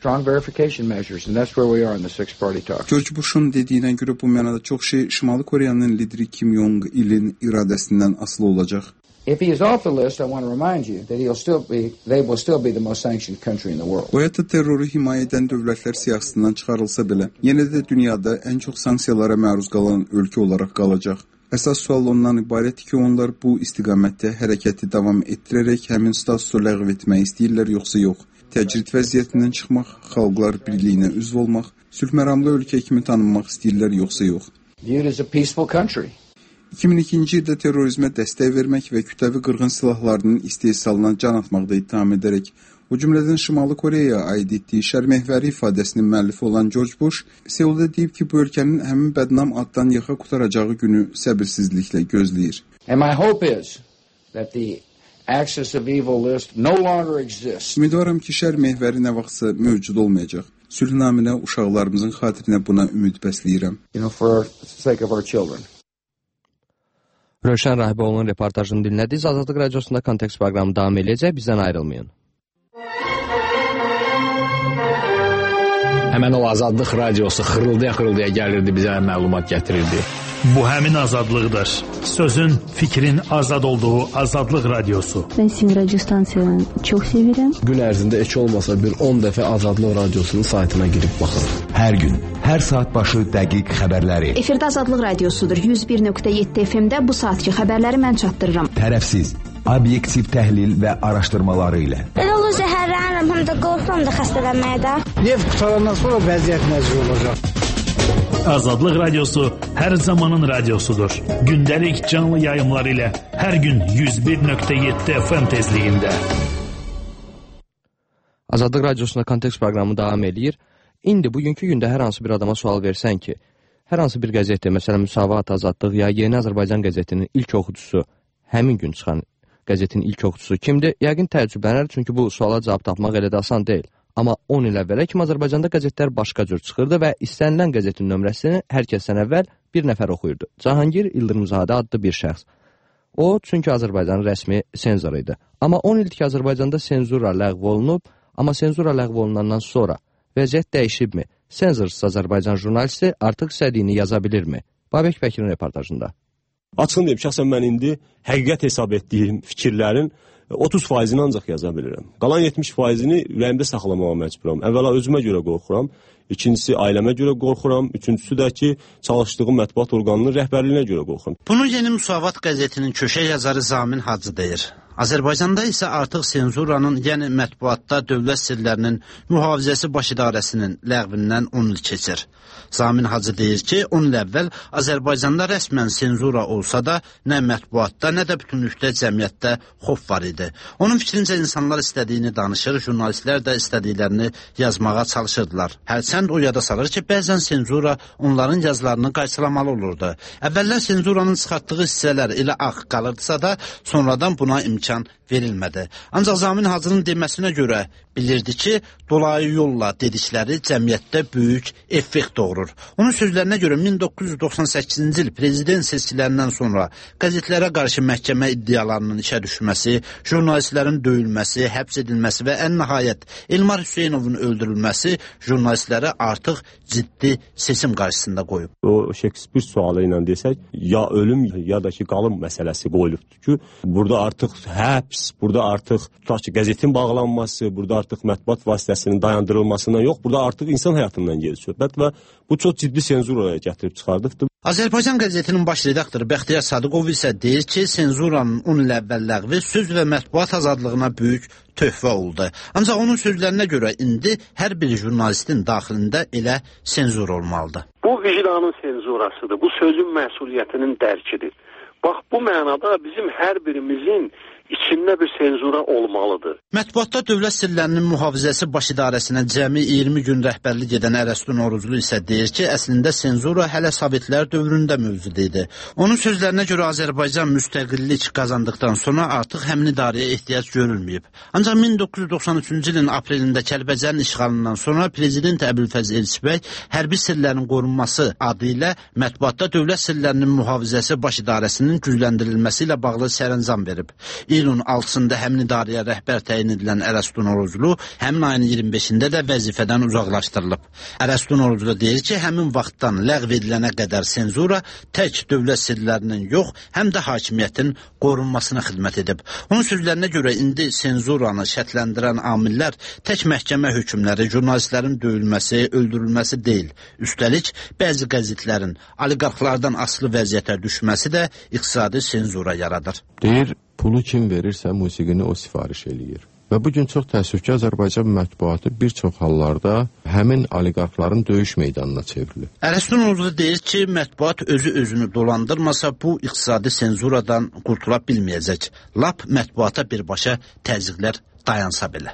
George Bush'un dediyinə görə bu mənada çox şey Şimali Koreyanın lideri Kim Jong-ilin iradəsindən asılı olacaq. If he is off the list, I want to remind you that he'll still be, they will still be the most sanctioned country in the world. O hətta terroru himayə edən dövlətlər siyasətdən çıxarılsa belə, yenə də dünyada ən çox sanksiyalara məruz qalan ölkə olaraq qalacaq. Əsas sual ondan ibarətdir ki, onlar bu istiqamətdə hərəkəti davam etdirərək həmin statusu ləğv etmək istəyirlər, yoxsa yox. Təcrid vəziyyətindən çıxmaq, xalqlar birliyinə üzv olmaq, sülhməramlı ölkə kimi tanınmaq istəyirlər, yoxsa yox. Viewed as a peaceful country. iki min ikinci ildə terrorizmə dəstək vermək və kütləvi qırğın silahlarının istehsalına can atmaqda ittiham edərək, o cümlədən Şimali Koreyaya aid etdiyi şərməhvəri ifadəsinin müəllifi olan George Bush, Seulda deyib ki, bu ölkənin həmin bədnam addan yaxa qutaracağı günü səbirsizliklə gözləyir. And my hope is that the axis of evil list no longer exists. Ümidvaram ki, şərməhvəri nə vaxtsa mövcud olmayacaq. Sülh naminə uşaqlarımızın xatirinə buna ümid bəsləyirəm. You know, for the sake of our children. Rövşən Rahiboğlu'nun reportajını dinlədiniz. Azadlıq Radiosunda Kontekst proqramı davam edəcək. Bizdən ayrılmayın. Həmən o Azadlıq Radiosu xırıldaya-xırıldaya gəlirdi, bizə məlumat gətirirdi. Bu həmin azadlıqdır. Sözün, fikrin azad olduğu Azadlıq Radiosu. Ben sizin radyo stansiyonu çox sevirəm. Gün ərzində heç olmasa bir on dəfə Azadlıq Radiosunun saytına girib baxır. Hər gün, hər saat başı dəqiq xəbərləri. Efirdə Azadlıq Radiosudur. yüz bir nöqtə yeddi F M-də bu saatki xəbərləri mən çatdırıram. Tərəfsiz, obyektiv təhlil və araşdırmaları ilə. Elə olur zəhərlənirəm, həm də qorxuram da xəstələnməyə də. Neft qutarandan sonra vəziyyət necə olacaq? Azadlıq Radiosu hər zamanın radiosudur. Gündəlik canlı yayımlar ilə hər gün yüz bir nöqtə yeddi F M tezliyində. Azadlıq Radiosunda Kontekst proqramı davam edir. İndi bugünkü gündə hər hansı bir adama sual versən ki, hər hansı bir qəzetdə, məsələn Müsavat, Azadlıq ya Yeni Azərbaycan qəzetinin ilk oxucusu, həmin gün çıxan qəzetin ilk oxucusu kimdir? Yəqin təəccüblənər, çünki bu suala cavab tapmaq elə də asan deyil. Amma on il əvvələ kimi Azərbaycanda qəzetlər başqa cür çıxırdı və istənilən qəzetin nömrəsini hər kəsdən əvvəl bir nəfər oxuyurdu. Cahangir İldırımzadə adlı bir şəxs. O, çünki Azərbaycanın rəsmi senzor idi. Amma on ildir ki, Azərbaycanda senzura ləğv olunub, amma senzura ləğv olunandan sonra vəziyyət dəyişibmi? Senzorsuz Azərbaycan jurnalisti artıq istədiyini yaza bilirmi? Babək Bəkirin reportajında. Açığını deyim, şəxsən mən indi həqiqət hesab etdiyim fikirlərin otuz faizini ancaq yaza bilirəm. Qalan yetmiş faizini ürəyimdə saxlamağa məcburam. Əvvəla özümə görə qorxuram, ikincisi ailəmə görə qorxuram, üçüncüsü də ki, çalışdığım mətbuat orqanının rəhbərliyinə görə qorxuram. Bunu Yeni Müsavat qəzetinin köşə yazarı Zamin Hacı deyir. Azərbaycanda isə artıq senzuranın, yəni mətbuatda dövlət sirlərinin mühafizəsi baş idarəsinin ləğvindən on il keçir. Zamin Hacı deyir ki, on il əvvəl Azərbaycanda rəsmən senzura olsa da, nə mətbuatda, nə də bütünlükdə cəmiyyətdə xof var idi. Onun fikrincə insanlar istədiyini danışır, jurnalistlər də istədiklərini yazmağa çalışırdılar. Hərçənd o yada salır ki, bəzən senzura onların yazılarını qayçılamalı olurdu. Əvvəllər senzuranın çıxartdığı hissələr elə ağ qalırdısa da, sonradan buna imkan verilmədi. Ancaq Zamin Hacının deməsinə görə bilirdi ki, dolayı yolla dedikləri cəmiyyətdə böyük effekt doğurur. Onun sözlərinə görə min doqquz yüz doxsan səkkizinci il prezident seçkilərindən sonra qəzetlərə qarşı məhkəmə iddialarının işə düşməsi, jurnalistlərin döyülməsi, həbs edilməsi və ən nəhayət Elmar Hüseynovun öldürülməsi jurnalistləri artıq ciddi seçim qarşısında qoyub. O Shakespeare sualı ilə desək, ya ölüm ya da ki qalım məsələsi qoyulubdur ki, burada artıq həbs, burada artıq tutaq ki, qəzetin bağlanması, burada artıq mətbuat vasitəsinin dayandırılmasından yox, burada artıq insan həyatından gedir söhbət və bu çox ciddi senzuraya gətirib çıxardıqdır. Azərbaycan qəzetinin baş redaktoru Bəxtiyar Sadıqov isə deyir ki, senzuranın on il əvvəl ləğvi söz və mətbuat azadlığına böyük töhfə oldu. Ancaq onun sözlərinə görə indi hər bir jurnalistin daxilində elə senzur olmalıdır. Bu vicdanın senzurasıdır, bu sözün məsuliyyətinin dərkidir. Bax, bu mənada bizim hər birimizin içində bir senzura olmalıdır. Mətbuatda dövlət sirlərinin mühafizəsi baş idarəsinə cəmi iyirmi gün rəhbərlik edən Ərəstu Noruzlu isə deyir ki, əslində senzura hələ Sovetlər dövründə mövcud idi. Onun sözlərinə görə Azərbaycan müstəqillik qazandıqdan sonra artıq həmin idarəyə ehtiyac görülməyib. Ancaq min doqquz yüz doxsan üçüncü ilin aprelində Kəlbəcərin işğalından sonra Prezident Əbülfəz Elçibəy hərbi sirlərin qorunması adı ilə mətbuatda dövlət sirlərinin mühafizəsi baş idarəsinin gücləndirilməsi ilə bağlı sərəncam verib. İyulun altısında həmin idarəyə rəhbər təyin edilən Ərəstun Oruclu həmin ayın iyirmi beşində də vəzifədən uzaqlaşdırılıb. Ərəstun Oruclu deyir ki, həmin vaxtdan ləğv edilənə qədər senzura tək dövlət sirlərinin yox, həm də hakimiyyətin qorunmasına xidmət edib. Onun sözlərinə görə indi senzuranı şərtləndirən amillər tək məhkəmə hökmləri, jurnalistlərin döyülməsi, öldürülməsi deyil. Üstəlik, bəzi qəzetlərin oliqarxlardan asılı vəziyyətə düşməsi də iqtisadi senzura yaradır. Deyir, pulu kim verirsə musiqini o sifariş eləyir. Və bugün çox təəssüf ki, Azərbaycan mətbuatı bir çox hallarda həmin oliqarxların döyüş meydanına çevrilir. Ərəstun Oruclu deyir ki, mətbuat özü özünü dolandırmasa bu iqtisadi senzuradan qurtula bilməyəcək. Lap mətbuata birbaşa təzyiqlər dayansa belə.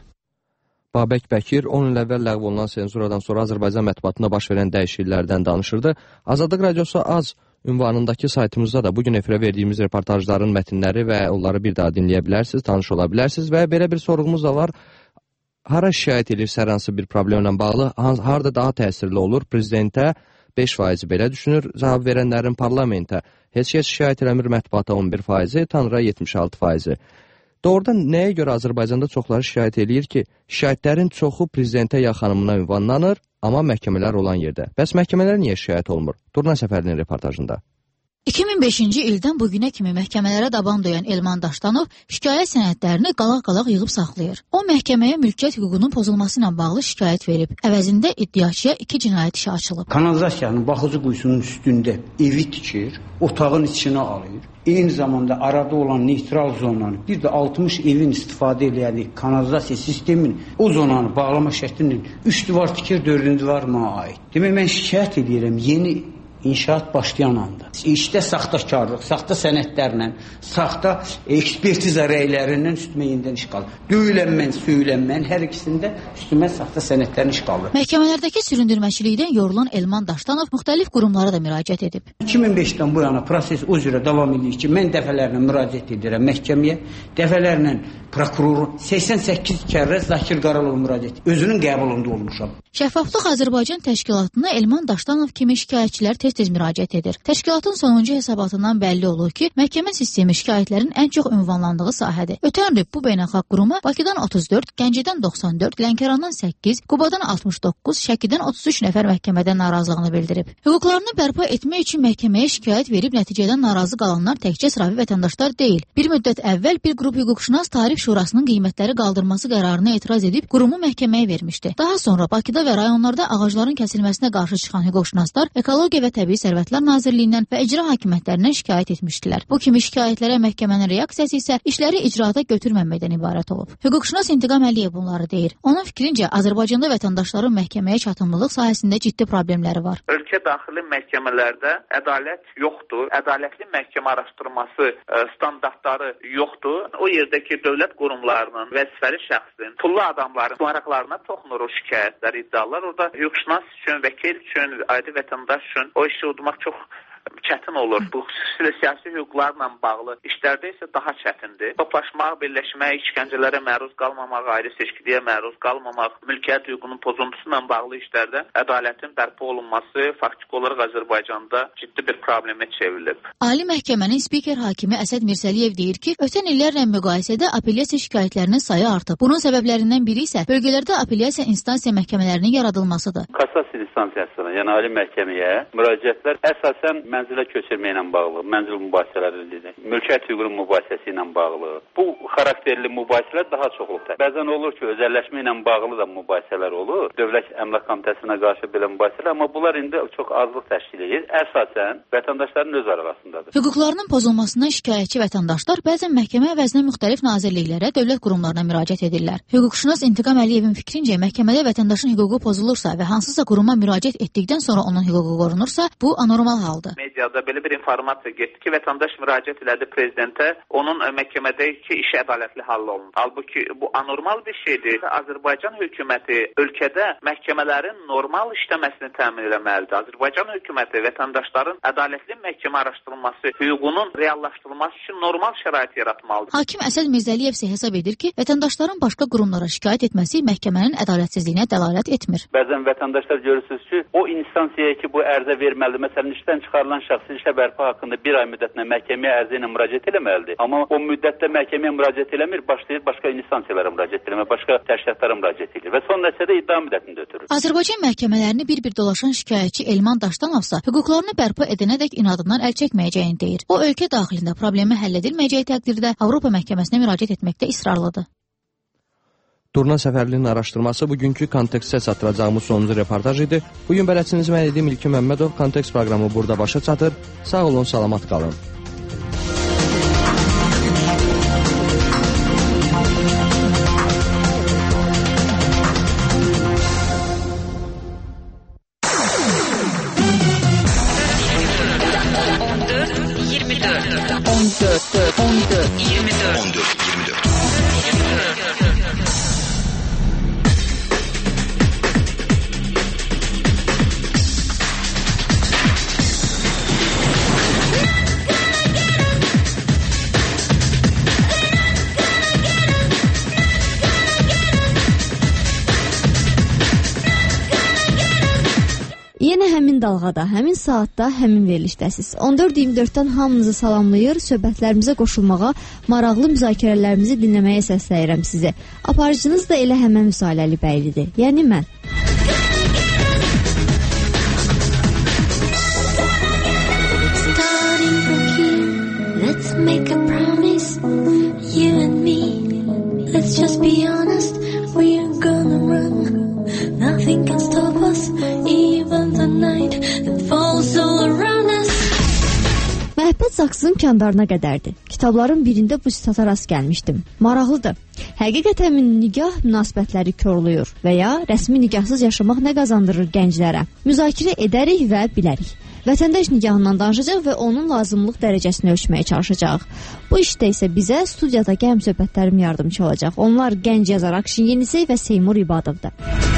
Babək Bəkir on il əvvəl ləğv olunan senzuradan sonra Azərbaycan mətbuatında baş verən dəyişikliklərdən danışırdı. Azadlıq Radiosu az ünvanındakı saytımızda da bugün efirə verdiyimiz reportajların mətnləri və onları bir daha dinləyə bilərsiniz, tanış ola bilərsiniz və belə bir sorğumuz da var. Hara şikayət edir hər hansı bir problemlə bağlı, harada daha təsirli olur? Prezidentə beş faizi belə düşünür, cavab verənlərin parlamentə heç kəs şikayət eləmir, mətbuata on bir faizi, Tanrıya yetmiş altı faizi. Doğrudan nəyə görə Azərbaycanda çoxları şikayət eləyir ki, şikayətlərin çoxu prezidentə ya xanımına ünvanlanır, amma məhkəmələr olan yerdə. Bəs məhkəmələr niyə şikayət olmur? Durna Səfərlinin reportajında. iki min beşinci ildən bugünə kimi məhkəmələrə daban döyan Elman Daşdanov şikayət sənədlərini qalaq-qalaq yığıb saxlayır. O, məhkəməyə mülkiyyət hüququnun pozulması ilə bağlı şikayət verib. Əvəzində iddiaçıya iki cinayət işi açılıb. Kanalizasiyanın baxıcı quyusunun üstündə evi tikir, otağın içinə alır. Eyni zamanda arada olan neytral zonanı, bir də altmış evin istifadə eləyədiyi kanalizasiya sistemin o zonanı bağlama şəklinin üç divar tikir, dördüncü divar mənə aid. Demək, mən şikayət edirəm yeni İnşaat başlayan anda. İşdə saxtakarlıq, saxta sənədlərlə, saxta ekspertiza rəylərindən üstümə yenidən işğal. Döyülənmən, söylənmən, hər ikisində üstümə saxta sənədlərin işğalı. Məhkəmələrdəki süründürməçilikdən yorulan Elman Daşdanov müxtəlif qurumlara da müraciət edib. iki min beşdən bu yana proses o cürə davam edir ki, mən dəfələrlə müraciət edirəm məhkəməyə, dəfələrlə prokurorun səksən səkkiz kərrə Zakir Qaralov müraciət özünün qəbulunda olmuşam. Şəffaflıq Azərbaycan Təşkilatına Elman Daşdanov kimi şikayətçilər tez-tez müraciət edir. Təşkilatın sonuncu hesabatından bəlli olur ki, məhkəmə sistemi şikayətlərin ən çox ünvanlandığı sahədir. Ötən il bu beynəlxalq quruma Bakıdan otuz dörd, Gəncədən doxsan dörd, Lənkərandan səkkiz, Qubadan altmış doqquz, Şəkidən otuz üç nəfər məhkəmədən narazılığını bildirib. Hüquqlarını bərpa etmək üçün məhkəməyə şikayət verib nəticədən narazı qalanlar təkcə sıravi vətəndaşlar deyil. Bir müddət əvvəl bir qrup hüquqşünas Tarif Şurasının qiymətləri qaldırması qərarına etiraz edib qurumu məhkəməyə vermişdi. Daha sonra Bakıda və rayonlarda ağacların kəsilməsinə qarşı çıxan hüquqşünaslar Ekologiya və Təbii Sərvətlər Nazirliyindən və icra hakimiyyətlərindən şikayət etmişdilər. Bu kimi şikayətlərə məhkəmənin reaksiyası isə işləri icraata götürməməkdən ibarət olub. Hüquqşünas İntiqam Əliyev bunları deyir. Onun fikrincə Azərbaycanda vətəndaşların məhkəməyə çatımlılıq sahəsində ciddi problemləri var. Ölkə daxili məhkəmələrdə ədalət yoxdur. Ədalətli məhkəmə araşdırması standartları yoxdur. O yerdəki dövlət qurumlarının, vəzifəli şəxsin, pullu adamların maraqlarına toxunur o şikayətlər, iddialar. Orada hüquqşünas üçün, vəkil üçün, adi vətəndaş üçün o işi udmaq çox çətin olur. Bu xüsusilə siyasi hüquqlarla bağlı işlərdə isə daha çətindir. Toplaşmaq, birləşmək, işgəncələrə məruz qalmamaq, ayrı seçkiliyə məruz qalmamaq, mülkiyyət hüququnun pozuntusu ilə bağlı işlərdə ədalətin bərpa olunması faktiki olaraq Azərbaycanda ciddi bir problemə çevrilib. Ali Məhkəmənin spiker hakimi Əsəd Mirzəliyev deyir ki, ötən illərlə müqayisədə apellyasiya şikayətlərinin sayı artıb. Bunun səbəblərindən biri isə bölgələrdə apellyasiya instansiya məhkəmələrinin yaradılmasıdır. Kassasiya instansiyasına, yəni Ali Məhkəməyə müraciətlər əsasən mənzilə köçürməklə bağlı, mənzil mübahisələri, mülkiyyət hüququnun mübahisəsi ilə bağlı. Bu xarakterli mübahisələr daha çox olur. Bəzən olur ki, özəlləşmə ilə bağlı da mübahisələr olur. Dövlət Əmlak Komitəsinə qarşı belə mübahisələr, amma bunlar indi çox azlıq təşkil edir. Əsasən vətəndaşların öz arasındadır. Hüquqlarının pozulmasından şikayətçi vətəndaşlar bəzən məhkəmə əvəzinə müxtəlif nazirliklərə, dövlət qurumlarına müraciət edirlər. Hüquqşünas İntiqam Əliyevin fikrincə məhkəmədə vətəndaşın hüququ pozulursa və hansısa quruma müraciət etdikdən sonra onun hüququ qorunursa, bu anormal haldır. Mediada belə bir informasiya getdi ki, vətəndaş müraciət elədi prezidentə, onun məhkəmədəki işi ədalətli hall olundu. Halbuki bu anormal bir şeydir. Azərbaycan hökuməti ölkədə məhkəmələrin normal işləməsini təmin etməlidir. Azərbaycan hökuməti vətəndaşların ədalətli məhkəmə araşdırılması hüququnun reallaşdırılması üçün normal şərait yaratmalıdır. Hakim Əsəd Mirzəliyev isə hesab edir ki, vətəndaşların başqa qurumlara şikayət etməsi məhkəmənin ədalətsizliyinə dəlalət etmir. Bəzən vətəndaşlar görürsünüz ki, o instansiyaya ki, bu ərizə verməlidir. Məsələn, işdən çıxarılan şəxsi işə bərpa haqqında bir ay müddətinə məhkəməyə ərizə ilə müraciət eləməlidir. Amma o müddətdə məhkəməyə müraciət eləmir, başlayır başqa instansiyalara müraciət eləmə, başqa təşkilatlara müraciət edir və son nəticədə iddia müddətini ötürür. Azərbaycan məhkəmələrini bir-bir dolaşan şikayətçi Elman Daşdanovsa hüquqlarını bərpa edənədək inadından əl çəkməyəcəyini deyir. O, ölkə daxilində problemi həll edilməyəcəyi təqdirdə Avropa məhkəməsinə müraciət etməkdə israrlıdır. Durna Səfərlinin araşdırması bugünkü kontekstə çatdıracağımız sonuncu reportaj idi. Bugün bələdçiniz mən edim İlki Məmmədov. Kontekst proqramı burada başa çatır. Sağ olun, salamat qalın. on dörd on dörd iyirmi dörd on dörd iyirmi dörd Yenə həmin dalğada, həmin saatda, həmin verilişdəsiz. on dörd iyirmi dörddən hamınızı salamlayır, söhbətlərimizə qoşulmağa, maraqlı müzakirələrimizi dinləməyə səsləyirəm sizi. Aparıcınız da elə həmən Vüsal Əlibəylidir, yəni mən. Let's make a promise, you and me. Let's just be honest, we're gonna run. Nothing can stop us, even the night that falls all around us. Məhəbbət saksının kəndarına qədərdir. Kitabların birində bu sitata rast gəlmişdim. Maraqlıdır. Həqiqətən nikah münasibətləri korluyur və ya rəsmi nikahsız yaşamaq nə qazandırır gənclərə? Müzakirə edərik və bilərik. Vətəndaş nikahından danışacaq və onun lazımlıq dərəcəsini ölçməyə çalışacaq. Bu işdə isə bizə studiyadakı həmsöhbətlərim yardımcı olacaq. Onlar gənc yazar Akşin Yenisey və Seymur İbadovdur.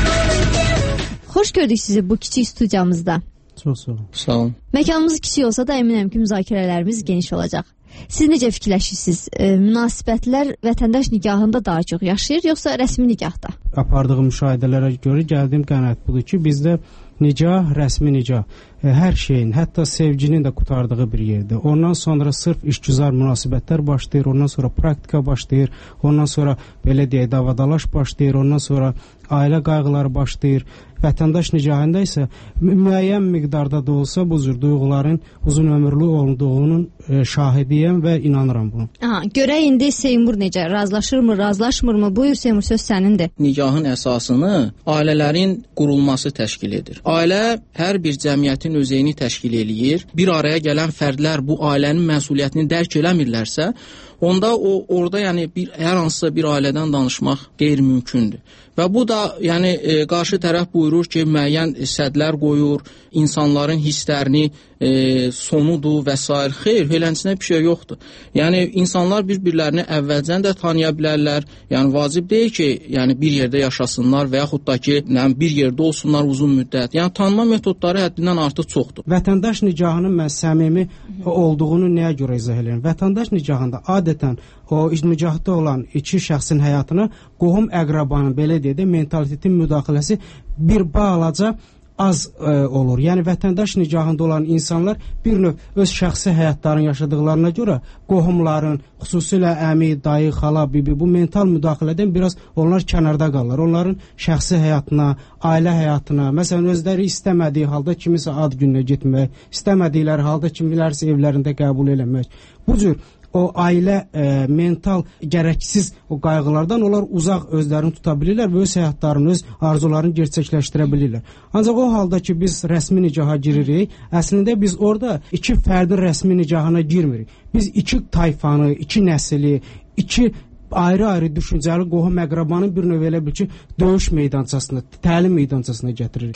Xoş gördük sizi bu kiçik studiyamızda. Çox sağ olun. Sağ olun. Məkanımız kiçik olsa da əminəm ki, müzakirələrimiz geniş olacaq. Siz necə fikirləşirsiniz? E, münasibətlər vətəndaş nikahında daha çox yaşayır, yoxsa rəsmi nikahda? Apardığım müşahidələrə görə gəldiyim qənaət budur ki, bizdə nicah, rəsmi nicah, e, hər şeyin, hətta sevginin də qutardığı bir yerdir. Ondan sonra sırf işgüzar münasibətlər başlayır, ondan sonra praktika başlayır, ondan sonra belə deyək, davadalaş başlayır, ondan sonra ailə qayğıları başlayır. Vətəndaş nicahında isə müəyyən miqdarda da olsa bu cür duyğuların uzun ömürlü olduğunun e, şahidiyəm və inanıram buna. Aha, görək indi Seymur necə, razılaşırmı, razılaşmırmı? Buyur Seymur, söz sənindir. Nikahın əsasını ailələrin qurulması təşkil edir. Ailə hər bir cəmiyyətin özəyini təşkil eləyir. Bir araya gələn fərdlər bu ailənin məsuliyyətini dərk eləmirlərsə, onda o orada yəni bir hər hansısa bir ailədən danışmaq qeyri-mümkündür. Və bu da yəni e, qarşı tərəf buyurur ki, müəyyən sədlər qoyur, insanların hisslərini e, sonudur və s. Xeyr, helənçinə bir şey yoxdur. Yəni insanlar bir-birlərini əvvəlcən də tanıya bilərlər. Yəni vacib deyil ki, yəni bir yerdə yaşasınlar və yaxud da ki, yəni, bir yerdə olsunlar uzun müddət. Yəni tanıma metodları həddindən artıq çoxdur. Vətəndaş nikahının mən səmimi olduğunu nəyə görə izah edirəm? Vətəndaş nikahında adətən o nikahda olan iki şəxsin həyatına qohum əqrabanın belə deyək də mentalitetin müdaxiləsi bir balaca az e, olur. Yəni vətəndaş nikahında olan insanlar bir növ öz şəxsi həyatlarını yaşadıqlarına görə qohumların, xüsusilə əmi, dayı, xala, bibi bu mental müdaxilədən biraz onlar kənarda qalırlar. Onların şəxsi həyatına, ailə həyatına, məsələn özləri istəmədiyi halda kimisə ad gününə getmək, istəmədikləri halda kimilərsə evlərində qəbul eləmək. Bu cür o ailə e, mental gərəksiz o qayğılardan onlar uzaq özlərini tuta bilirlər və öz həyatlarını, öz arzularını gerçəkləşdirə bilirlər. Ancaq o halda ki, biz rəsmi nicaha giririk, əslində biz orada iki fərdin rəsmi nicahına girmirik. Biz iki tayfanı, iki nəsli, iki ayrı-ayrı düşüncəli qohum əqrabanın bir növ elə bil ki, döyüş meydançasına, təlim meydançasına gətiririk.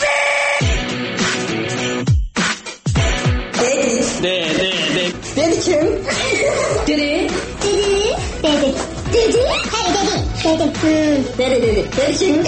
De, de, de. Dedi kim? Dedi. Dedi. Dedi. Dedi. Hayır dedi. Dedi. Dedi dedi. Dedi kim?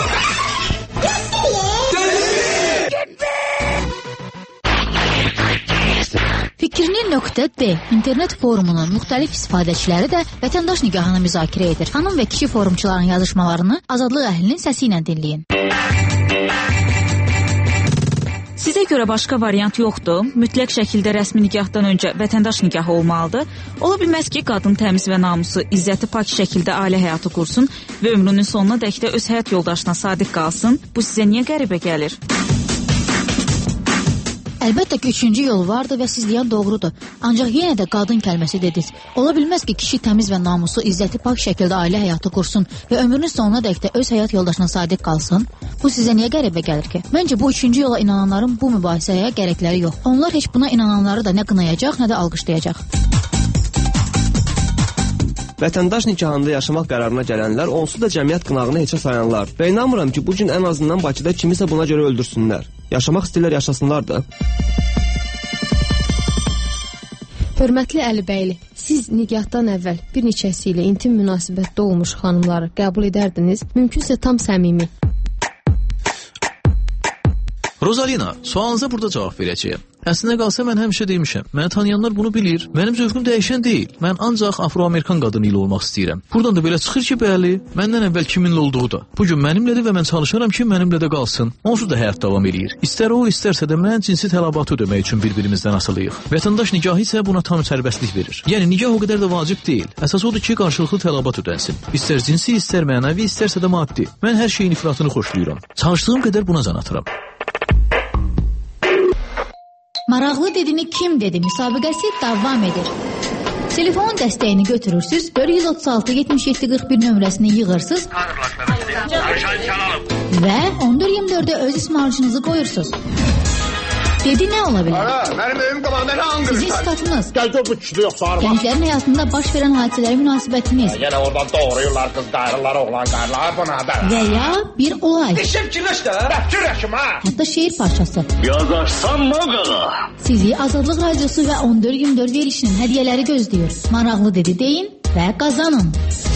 Fikrini nöqtə D internet forumunun müxtəlif istifadəçiləri də vətəndaş nikahını müzakirə edir. Xanım və kişi forumçuların yazışmalarını Azadlıq əhlinin səsi ilə dinləyin. Sizə görə başqa variant yoxdur. Mütləq şəkildə rəsmi nikahdan öncə vətəndaş nikahı olmalıdır. Ola bilməz ki, qadın təmiz və namusu, izzəti pak şəkildə ailə həyatı qursun və ömrünün sonuna dək də öz həyat yoldaşına sadiq qalsın. Bu sizə niyə qəribə gəlir? Əlbəttə ki, üçüncü yol vardı və siz deyən doğrudur. Ancaq yenə də qadın kəlməsi dediniz. Ola bilməz ki, kişi təmiz və namusu, izzəti pak şəkildə ailə həyatı qursun və ömrünün sonuna dək də öz həyat yoldaşına sadiq qalsın. Bu sizə niyə qəribə gəlir ki? Məncə bu üçüncü yola inananların bu mübahisəyə gərəkləri yox. Onlar heç buna inananları da nə qınayacaq, nə də alqışlayacaq. Vətəndaş nikahında yaşamaq qərarına gələnlər onsuz da cəmiyyət qınağını heçə sayanlar və inanmıram ki, bugün ən azından Bakıda kimisə buna görə öldürsünlər. Yaşamaq istəyirlər, yaşasınlar da. Hörmətli Əlibəyli, siz nikahdan əvvəl bir neçəsi ilə intim münasibətdə olmuş xanımları qəbul edərdiniz, mümkünsə tam səmimi. Rozalina, sualınıza burada cavab verəcəyəm. Əslində qalsa mən həmişə demişəm, məni tanıyanlar bunu bilir. Mənim zövqüm dəyişən deyil. Mən ancaq Afro-Amerikan qadını ilə olmaq istəyirəm. Buradan da belə çıxır ki, bəli, məndən əvvəl kiminlə olduğu da. Bugün mənimlədir və mən çalışıram ki, mənimlə də qalsın. Onsuz da həyat davam eləyir. İstər o, istərsə də mən cinsi tələbatı ödəmək üçün bir-birimizdən asılıyıq. Vətəndaş nikahı isə buna tam sərbəstlik verir. Yəni nikah o qədər də vacib deyil. Əsas odur ki, qarşılıqlı tələbat ödənsin. İstər cinsi, istər mənəvi, istərsə də maddi. Mən hər şeyin ifratını xoşlayıram. Çalışdığım qədər buna can atıram. Maraqlı dedini kim dedi müsabiqəsi davam edir. Telefonun dəstəyini götürürsüz, dörd yüz otuz altı yetmiş yeddi qırx bir nömrəsini yığırsınız və on dörd iyirmi dördə öz ismarıcınızı qoyursunuz. Dedi nə ola bilər? Ara, mənim evim qabağında nə anqırır? Sizin statınız, Gəlcə bu kişi yoxsa arma. gənclərin həyatında baş verən hadisələrə münasibətiniz Yenə oradan doğrayırlar qız qayrılar, oğlan qayrılar, bu nədir? və ya bir olay, Eşim kirləş də, rəfçir rəşim ha. hətta şeir parçası. Yazarsan mı qağa? Sizi Azadlıq Radiosu və on dörd iyirmi dörd verilişinin hədiyyələri gözləyir. Maraqlı dedi deyin və qazanın.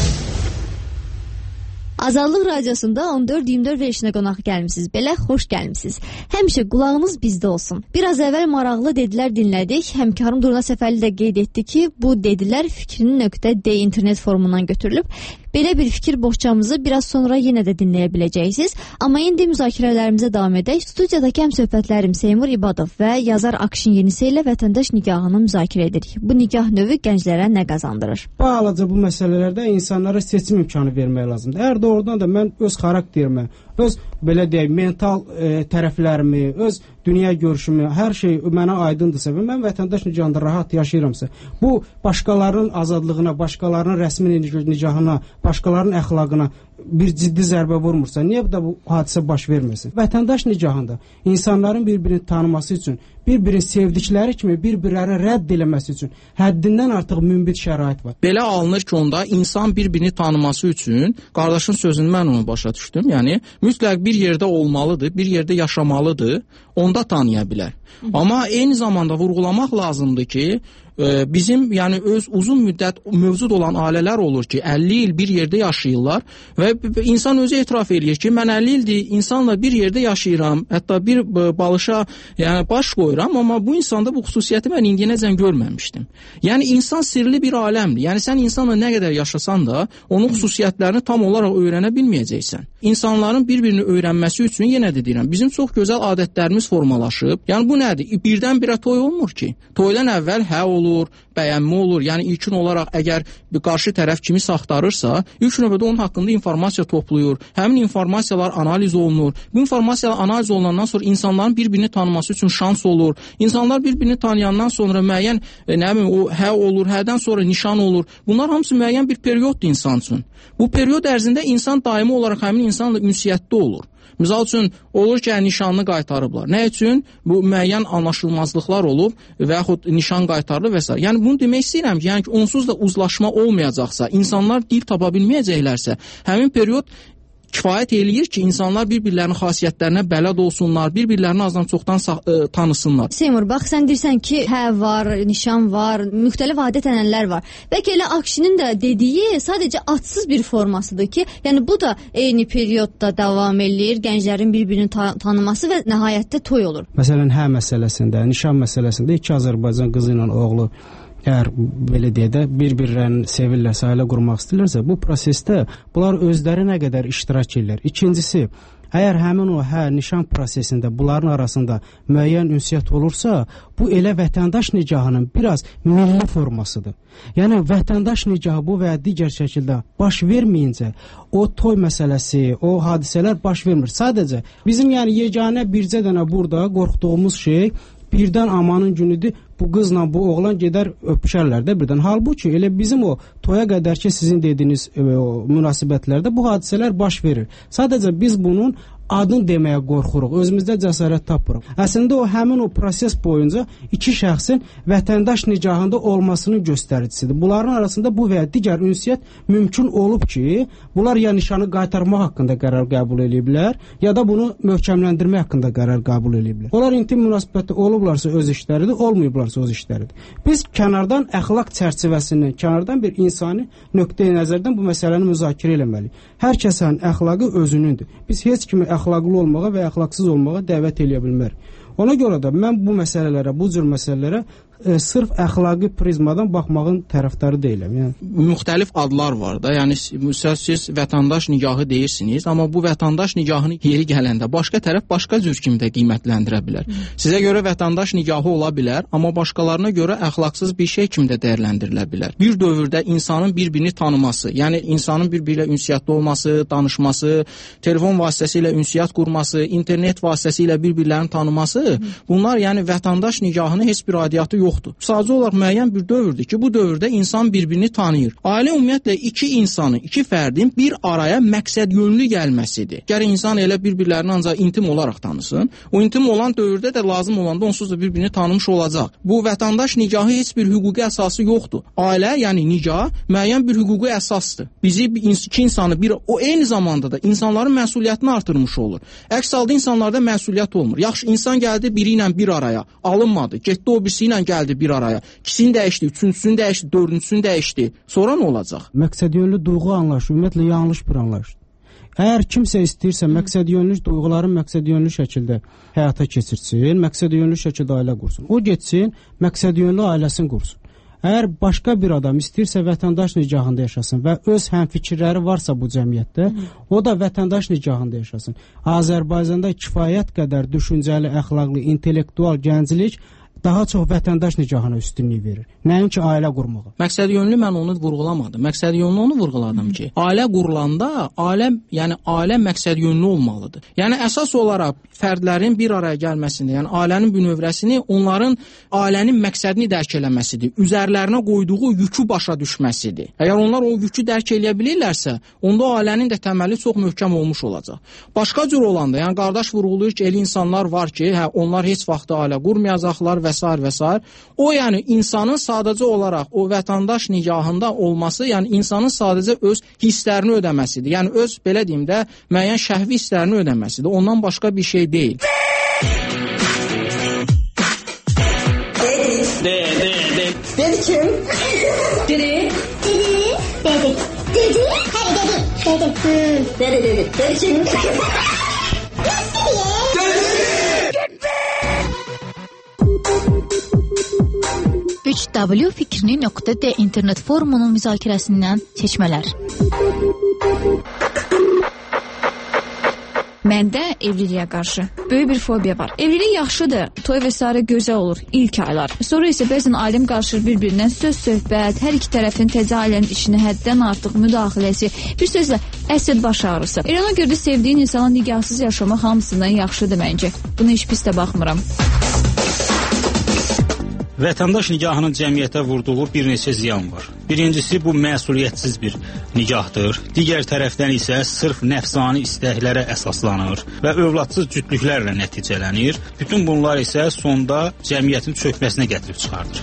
Azadlıq Radiosunda on dörd iyirmi dörd verilişinə qonaq gəlmisiniz. Belə xoş gəlmisiniz. Həmişə qulağınız bizdə olsun. Biraz əvvəl maraqlı dedilər dinlədik. Həmkarım Durna Səfərli də qeyd etdi ki, bu dedilər fikrin.d internet forumundan götürülüb. Belə bir fikir boğçamızı biraz sonra yenə də dinləyə biləcəksiniz. Amma indi müzakirələrimizə davam edək. Studiyadakı həmsöhbətlərim Seymur İbadov və yazar Akşin Yenisə ilə vətəndaş nikahını müzakirə edirik. Bu nikah növü gənclərə nə qazandırır? Balaca bu məsələlərdə insanlara seçim imkanı vermək lazımdır. Əgər doğrudan da mən öz xarakterimi, öz belə deyək, mental e, tərəflərimi, öz dünya görüşümü, hər şey mənə aydındırsa və mən vətəndaş nikahında rahat yaşayıramsa, bu başqalarının azadlığına, başqalarının rəsmi nikahına, başqalarının əxlaqına bir ciddi zərbə vurmursa, niyə də bu hadisə baş verməsin? Vətəndaş nikahında insanların bir-birini tanıması üçün, bir-birini sevdikləri kimi bir-birlərini rədd eləməsi üçün həddindən artıq münbit şərait var. Belə alınır ki, onda insan bir-birini tanıması üçün, qardaşın sözünü mən onu başa düşdüm, yəni mütləq bir yerdə olmalıdır, bir yerdə yaşamalıdır, onda tanıya bilər. Hı. Amma eyni zamanda vurğulamaq lazımdır ki, bizim yəni öz uzun müddət mövcud olan ailələr olur ki, əlli il bir yerdə yaşayırlar və insan özü etiraf edir ki, mən əlli ildir insanla bir yerdə yaşayıram, hətta bir balışa yəni baş qoyuram, amma bu insanda bu xüsusiyyəti mən indiyənəcən görməmişdim. Yəni insan sirli bir aləmdir. Yəni sən insanla nə qədər yaşasan da, onun xüsusiyyətlərini tam olaraq öyrənə bilməyəcəksən. İnsanların bir-birini öyrənməsi üçün yenə də deyirəm, bizim çox gözəl adətlərimiz formalaşıb. Yəni bu nədir? Birdən-birə toy olmur ki. Toydan əvvəl hə olur, bəyənmə olur. Yəni ilkin olaraq əgər bir qarşı tərəf kimi saxtarırsa, ilk növbədə onun haqqında informasiya toplayır. Həmin informasiyalar analiz olunur. Bu informasiyalar analiz olunandan sonra insanların bir-birini tanıması üçün şans olur. İnsanlar bir-birini tanıyandan sonra müəyyən, nə bilim, o hə olur, hərdən sonra nişan olur. Bunlar hamısı müəyyən bir perioddur insan üçün. Bu period ərzində insan daimi olaraq həmin insanla ünsiyyətdə olur. Misal üçün, olur ki, nişanını qaytarıblar. Nə üçün? Bu müəyyən anlaşılmazlıqlar olub və yaxud nişan qaytarılıb və s. Yəni, bunu demək istəyirəm ki, yəni ki, onsuz da uzlaşma olmayacaqsa, insanlar dil tapa bilməyəcəklərsə, həmin period kifayət eləyir ki, insanlar bir-birlərinin xasiyyətlərinə bələd olsunlar, bir-birlərini azdan çoxdan ə, tanısınlar. Seymur, bax, sən deyirsən ki, hə var, nişan var, müxtəlif adət-ənənələr var. Bəlkə elə Akşinin də dediyi sadəcə adsız bir formasıdır ki, yəni bu da eyni periodda davam eləyir, gənclərin bir-birini ta tanıması və nəhayətdə toy olur. Məsələn, hə məsələsində, nişan məsələsində iki Azərbaycan qızı ilə oğlu əgər belə deyə də bir-birlərini sevirlərsə, ailə qurmaq istəyirlərsə, bu prosesdə bunlar özləri nə qədər iştirak edirlər. İkincisi, Əgər həmin o hə nişan prosesində bunların arasında müəyyən ünsiyyət olursa, bu elə vətəndaş nikahının biraz milli formasıdır. Yəni vətəndaş nikahı bu və ya digər şəkildə baş verməyincə o toy məsələsi, o hadisələr baş vermir. Sadəcə bizim yəni yeganə bircə dənə burada qorxduğumuz şey birdən amanın günüdür. Bu qızla bu oğlan gedər öpüşərlər də birdən. Halbuki elə bizim o toya qədər ki sizin dediyiniz e, o münasibətlərdə bu hadisələr baş verir. Sadəcə biz bunun adını deməyə qorxuruq, özümüzdə cəsarət tapırıq. Əslində o həmin o proses boyunca iki şəxsin vətəndaş nikahında olmasının göstəricisidir. Bunların arasında bu və ya digər ünsiyyət mümkün olub ki, bunlar ya nişanı qaytarmaq haqqında qərar qəbul ediblər, ya da bunu möhkəmləndirmək haqqında qərar qəbul ediblər. Onlar intim münasibətdə olublarsa öz işləridir, olmayıblarsa öz işləridir. Biz kənardan əxlaq çərçivəsindən, kənardan bir insani nöqteyi nəzərdən bu məsələni müzakirə etməliyik. Hər kəsin əxlaqı özünündür. Biz heç kimi əxlaqlı olmağa və əxlaqsız olmağa dəvət edə bilmərik. Ona görə də mən bu məsələlərə, bu cür məsələlərə e, sırf əxlaqi prizmadan baxmağın tərəfdarı deyiləm. Yəni müxtəlif adlar var da. Yəni siz vətəndaş nikahı deyirsiniz, amma bu vətəndaş nikahını yeri gələndə başqa tərəf başqa cür kimi də qiymətləndirə bilər. Hı. Sizə görə vətəndaş nikahı ola bilər, amma başqalarına görə əxlaqsız bir şey kimi də dəyərləndirilə bilər. Bir dövrdə insanın bir-birini tanıması, yəni insanın bir-biri ilə ünsiyyətdə olması, danışması, telefon vasitəsilə ünsiyyət qurması, internet vasitəsilə bir-birlərini tanıması, bunlar yəni vətəndaş nikahının heç bir aidiyyatı yoxdur. Sadəcə olaraq müəyyən bir dövrdür ki, bu dövrdə insan bir-birini tanıyır. Ailə ümumiyyətlə iki insanı, iki fərdin bir araya məqsəd yönlü gəlməsidir. Gərək insan elə bir-birlərini ancaq intim olaraq tanısın. O intim olan dövrdə də lazım olanda onsuz da bir-birini tanımış olacaq. Bu vətəndaş nikahı heç bir hüquqi əsası yoxdur. Ailə, yəni nikah müəyyən bir hüquqi əsasdır. Bizi iki insanı bir o eyni zamanda da insanların məsuliyyətini artırmış olur. Əks halda insanlarda məsuliyyət olmur. Yaxşı, insan gəldi biri ilə bir araya, alınmadı. Getdi o birisi ilə gəldi bir araya. İkisini dəyişdi, üçüncüsünü dəyişdi, dördüncüsünü dəyişdi. Sonra nə olacaq? Məqsədyönlü duyğu anlayışı ümumiyyətlə yanlış bir anlayışdır. Əgər kimsə istəyirsə məqsədyönlü duyğuların məqsədyönlü şəkildə həyata keçirsin, məqsədyönlü şəkildə ailə qursun. O getsin, məqsədyönlü ailəsini qursun. Əgər başqa bir adam istəyirsə vətəndaş nikahında yaşasın və öz həmfikirləri varsa bu cəmiyyətdə, o da vətəndaş nikahında yaşasın. Azərbaycanda kifayət qədər düşüncəli, əxlaqlı, intellektual gənclik daha çox vətəndaş nikahına üstünlük verir. Nəinki ailə qurmağa. Məqsədyönlü mən onu vurğulamadım. Məqsədyönlü onu vurğuladım ki, ailə qurulanda ailə, yəni ailə məqsədyönlü olmalıdır. Yəni əsas olaraq fərdlərin bir araya gəlməsində, yəni ailənin bünövrəsini onların ailənin məqsədini dərk eləməsidir. Üzərlərinə qoyduğu yükü başa düşməsidir. Əgər onlar o yükü dərk eləyə bilirlərsə, onda ailənin də təməli çox möhkəm olmuş olacaq. Başqa cür olanda, yəni qardaş vurğulayır ki, elə insanlar var ki, hə onlar heç vaxt ailə qurmayacaqlar və s. və s. O yəni insanın sadəcə olaraq o vətəndaş nikahında olması, yəni insanın sadəcə öz hisslərini ödəməsidir. Yəni öz belə deyim də müəyyən şəhvi hisslərini ödəməsidir. Ondan başqa bir şey deyil. De, de, de. Dedi kim? Dedi. Dedi. Dedi. Dedi. Hadi dedi. Dedi. Hı. Dedi dedi. Dedi kim? üç w fikrini nöqtə d internet forumunun müzakirəsindən seçmələr. Məndə evliliyə qarşı böyük bir fobiya var. Evlilik yaxşıdır, toy və s. gözəl olur ilk aylar. Sonra isə bəzən ailəm qarşı bir-birindən söz söhbət, hər iki tərəfin təzə ailənin işinə həddən artıq müdaxiləsi, bir sözlə əsl baş ağrısı. Elə ona görə də sevdiyin insana nikahsız yaşamaq hamısından yaxşıdır məncə. Buna heç pis də baxmıram. Vətəndaş nikahının cəmiyyətə vurduğu bir neçə ziyan var. Birincisi, bu məsuliyyətsiz bir nikahdır. Digər tərəfdən isə sırf nəfsani istəklərə əsaslanır və övladsız cütlüklərlə nəticələnir. Bütün bunlar isə sonda cəmiyyətin çökməsinə gətirib çıxardır.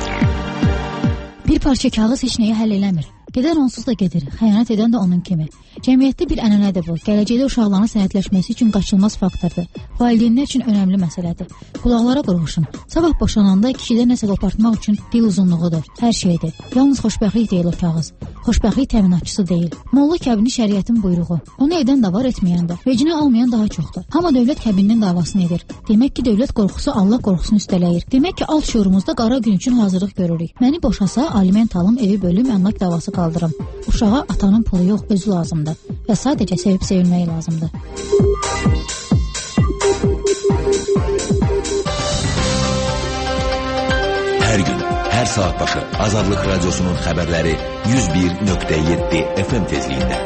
Bir parça kağız heç nəyi həll eləmir. Gedər onsuz da gedir. Xəyanət edən də onun kimi. Cəmiyyətdə bir ənənədir bu. Gələcəkdə uşaqların sənədləşməsi üçün qaçılmaz faktordur. Valideynlər üçün önəmli məsələdir. Qulaqlara qurğuşun. Sabah boşananda kişidə nəsə qopartmaq üçün dil uzunluğudur. Hər şeydir. Yalnız xoşbəxtlik deyil o kağız. Xoşbəxtlik təminatçısı deyil. Molla kəbini şəriətin buyruğu. Onu edən də var, etməyən də. Vecinə almayan daha çoxdur. Amma dövlət kəbininin davasını edir. Demək ki, dövlət qorxusu Allah qorxusunu üstələyir. Demək ki, alt şuurumuzda qara gün üçün hazırlıq görürük. Məni boşasa, aliment alım, evi bölüm, əmlak davası qaldırım. Uşağa atanın pulu yox, özü lazımdır. Və sadəcə sevib sevilməyi lazımdır. Hər gün, hər saat başı Azadlıq Radyosu'nun xəbərləri yüz bir nöqtə yeddi F M tezliyində.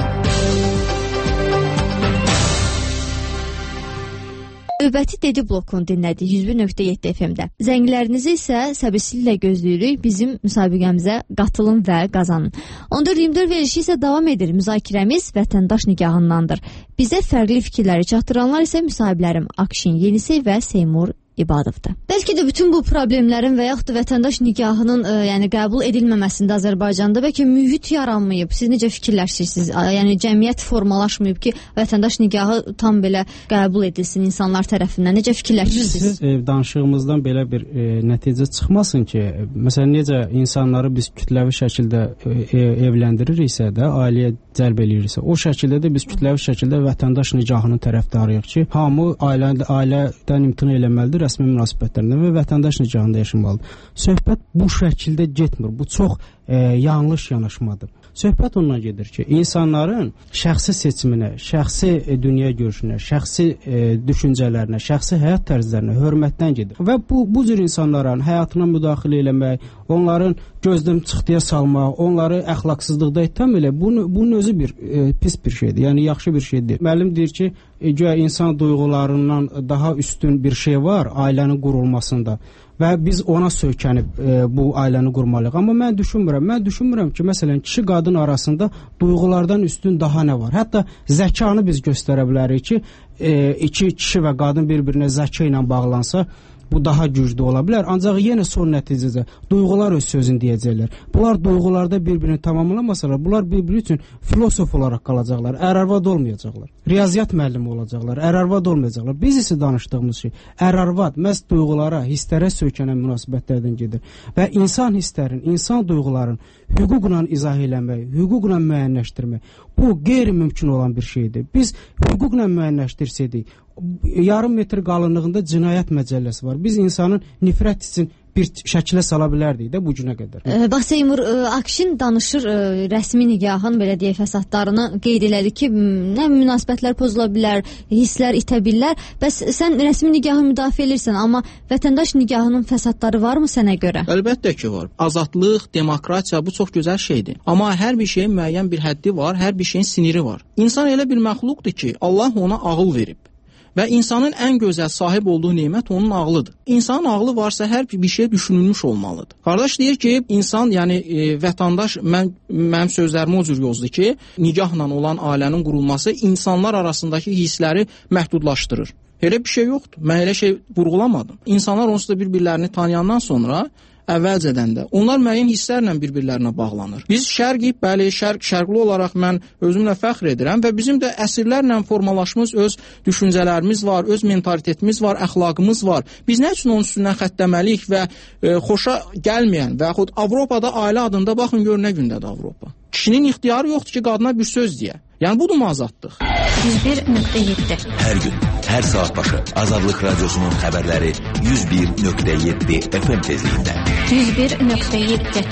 Növbəti Dedi blokunu dinlədik yüz bir nöqtə yeddi F M-də. Zənglərinizi isə səbirsizliklə gözləyirik. Bizim müsabiqəmizə qatılın və qazanın. on dörd iyirmi dörd verilişi isə davam edir. Müzakirəmiz vətəndaş nigahındandır. Bizə fərqli fikirləri çatdıranlar isə müsahiblərim Akşin Yenisi və Seymur İbadovdur. Bəlkə də bütün bu problemlərin və yaxud da vətəndaş nigahının ə, yəni qəbul edilməməsində Azərbaycanda bəlkə mühit yaranmayıb. Siz necə fikirləşirsiniz? Yəni cəmiyyət formalaşmayıb ki, vətəndaş nigahı tam belə qəbul edilsin insanlar tərəfindən. Necə fikirləşirsiniz? Siz e, danışığımızdan belə bir e, nəticə çıxmasın ki, e, məsələn necə insanları biz kütləvi şəkildə e, evləndiririksə də, ailəyə cəlb eləyiriksə, o şəkildə də biz kütləvi şəkildə vətəndaş nigahının tərəfdarıyıq ki, hamı ailə ailədən imtina eləməlidir rəsmi münasibətlərindən və vətəndaş nigahında yaşamalıdır. Söhbət bu şəkildə getmir. Bu çox e, yanlış yanaşmadır. Söhbət ondan gedir ki, insanların şəxsi seçiminə, şəxsi e, dünya görüşünə, şəxsi e, düşüncələrinə, şəxsi həyat tərzlərinə hörmətdən gedir. Və bu bu cür insanların həyatına müdaxilə eləmək, onların gözdən çıxdıya salmaq, onları əxlaqsızlıqda itham elə, bunu bunun özü bir e, pis bir şeydir. Yəni yaxşı bir şey deyil. Müəllim deyir ki, e, güya insan duyğularından daha üstün bir şey var ailənin qurulmasında. Və biz ona söykənib e, bu ailəni qurmalıyıq. Amma mən düşünmürəm. Mən düşünmürəm ki, məsələn, kişi qadın arasında duyğulardan üstün daha nə var? Hətta zəkanı biz göstərə bilərik ki, e, iki kişi və qadın bir-birinə zəka ilə bağlansa, bu daha güclü ola bilər. Ancaq yenə son nəticədə duyğular öz sözünü deyəcəklər. Bunlar duyğularda bir-birini tamamlamasalar, bunlar bir-biri üçün filosof olaraq qalacaqlar, ər-arvad olmayacaqlar. Riyaziyyat müəllimi olacaqlar, ər-arvad olmayacaqlar. Biz isə danışdığımız şey, ər-arvad məhz duyğulara, hisslərə söykənən münasibətlərdən gedir. Və insan hisslərin, insan duyğuların hüquqla izah eləmək, hüquqla müəyyənləşdirmək, bu qeyri-mümkün olan bir şeydir. Biz hüquqla müəyyənləşdirsəydik, yarım metr qalınlığında cinayət məcəlləsi var. Biz insanın nifrət üçün bir şəkilə sala bilərdik də bu günə qədər. E, bax Seymur, e, Akşin danışır e, rəsmi nigahın belə deyək fəsadlarını qeyd elədi ki, nə münasibətlər pozula bilər, hisslər itə bilər. Bəs sən rəsmi nigahı müdafiə edirsən, amma vətəndaş nigahının fəsadları varmı sənə görə? Əlbəttə ki, var. Azadlıq, demokratiya bu çox gözəl şeydir. Amma hər bir şeyin müəyyən bir həddi var, hər bir şeyin siniri var. İnsan elə bir məxluqdur ki, Allah ona ağıl verib. Və insanın ən gözəl sahib olduğu nemət onun ağlıdır. İnsanın ağlı varsa hər bir şey düşünülmüş olmalıdır. Qardaş deyir ki, insan, yəni e, vətəndaş, mən, mənim sözlərimi o cür yozdu ki, nigahla olan ailənin qurulması insanlar arasındakı hissləri məhdudlaşdırır. Elə bir şey yoxdur. Mən elə şey vurğulamadım. İnsanlar onsuz da bir-birlərini tanıyandan sonra əvvəlcədən də onlar müəyyən hisslərlə bir-birlərinə bağlanır. Biz şərqi, bəli, şərq, şərqli olaraq mən özümlə fəxr edirəm və bizim də əsrlərlə formalaşmış öz düşüncələrimiz var, öz mentalitetimiz var, əxlaqımız var. Biz nə üçün onun üstündən xəttəməliyik və e, xoşa gəlməyən və yaxud Avropada ailə adında baxın gör nə gündədir Avropa. Kişinin ixtiyarı yoxdur ki, qadına bir söz deyə. Yəni budur mu azadlıq? yüz bir nöqtə yeddi. Hər gün, hər saat başı Azadlıq Radyosu'nun xəbərləri yüz bir nöqtə yeddi F M tezliyində. yüz bir nöqtə yeddi.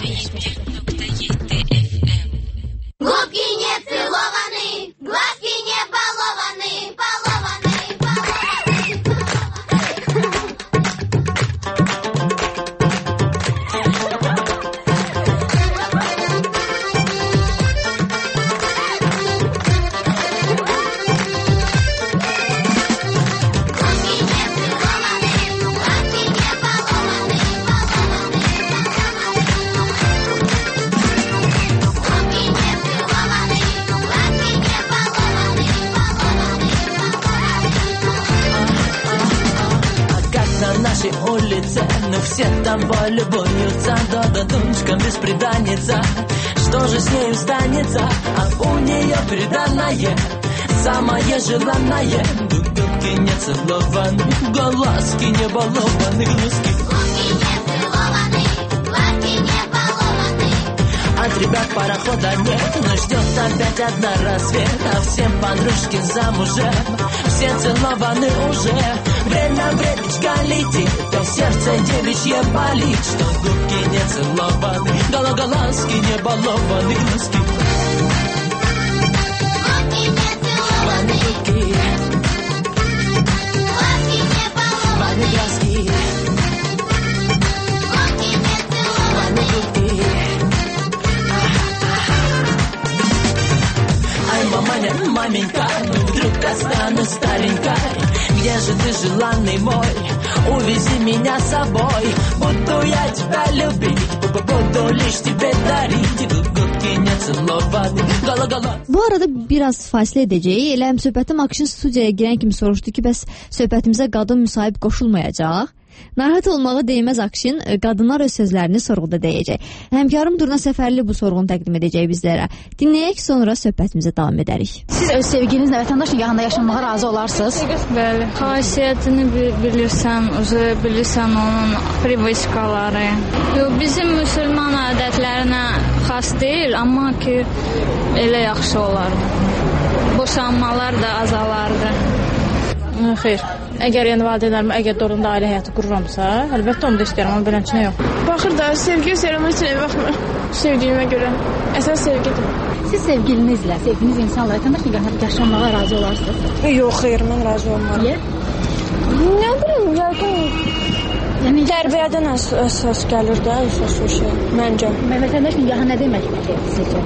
Губки не целованы, глазки не балованы, балованы, нашей улице, но все там любуются, да-да, тучка бесприданница. Что же с нею станется, а у нее преданное, самое желанное. Губки не целованы, глазки не балованы, глазки. Губки не целованы, глазки не балованы. От ребят парохода нет, но ждет опять одна рассвет. А всем подружки замужем, все целованы уже. Время, времечко летит, то сердце девичье болит. Что губки не целованы, гологолазки не балованы, глазки. Губки не целованы, губки. Глазки не балованы, глазки. Губки не целованы, губки. Ай, маманя, маменька, вдруг останусь старенькой. Где же ты, желанный мой? Увези меня с собой. Буду я тебя любить, буду лишь тебе дарить. Губки не целованы, гала-гала. Bu arada biraz fasilə edəcəyik. Elə həm söhbətim Akşin studiyaya girən kimi soruşdu ki, bəs söhbətimizə qadın müsahib qoşulmayacaq. Narahat olmağı deyiməz Akşin, qadınlar öz sözlərini sorğuda deyəcək. Həmkarım Durna Səfərli bu sorğunu təqdim edəcək bizlərə. Dinləyək, sonra söhbətimizə davam edərik. Siz öz sevgilinizlə vətəndaş nikahında yaşamağa razı olarsınız? Bəli, xasiyyətini bilirsən, bilirsən onun privatikaları. Bizim müsəlman adətlərinə xas deyil, amma ki elə yaxşı olardı. Boşanmalar da azalardı. Xeyr. Əgər yəni valideynlərim əgər doğrudan ailə həyatı qururamsa, əlbəttə onu da istəyirəm, amma beləncə yox. Baxır da, sevgi sevmək üçün baxmır. Sevdiyimə görə. Əsas sevgidir. Siz sevgilinizlə, sevdiyiniz insanla vətəndaş nikahında yaşamağa razı olarsınız? Yox, xeyr, mən razı olmaram. Niyə? Nə bilim, yəqin yəni tərbiyədən əsas gəlir də, əsas o şey, məncə. Vətəndaş nikahı nə deməkdir sizcə?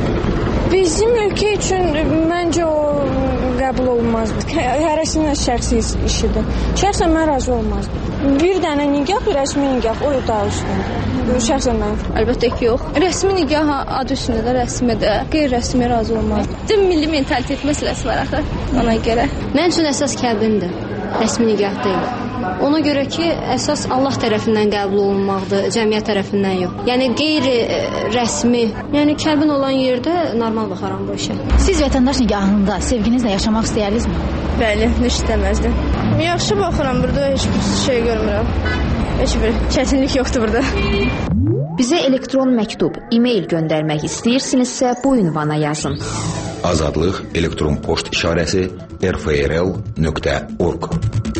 Bizim ölkə üçün məncə o qəbul olunmaz. Hərəsinin şəxsi işidir. Şəxsən mən razı olmazdım. Bir dənə nikah, rəsmi nikah, o daha üstündür. Şəxsən mən. Əlbəttə ki, yox. Rəsmi nikah adı üstündə də, rəsmi də, qeyri-rəsmi razı olmazdım. Dim milli mentalitet məsələsi var axı ona görə. Mən üçün əsas kəbindir, rəsmi nikah deyil. Ona görə ki, əsas Allah tərəfindən qəbul olunmaqdır, cəmiyyət tərəfindən yox. Yəni qeyri-rəsmi, yəni kəbin olan yerdə normal baxaram bu işə. Siz vətəndaş nikahında sevginizlə yaşamaq istəyərdinizmi? Bəli, heç istəməzdim. Yaxşı baxıram, burada heç bir şey görmürəm. Heç bir çətinlik yoxdur burada. Bizə elektron məktub, e-mail göndərmək istəyirsinizsə bu ünvana yazın. Azadlıq elektron poçt işarəsi r f r l nöqtə org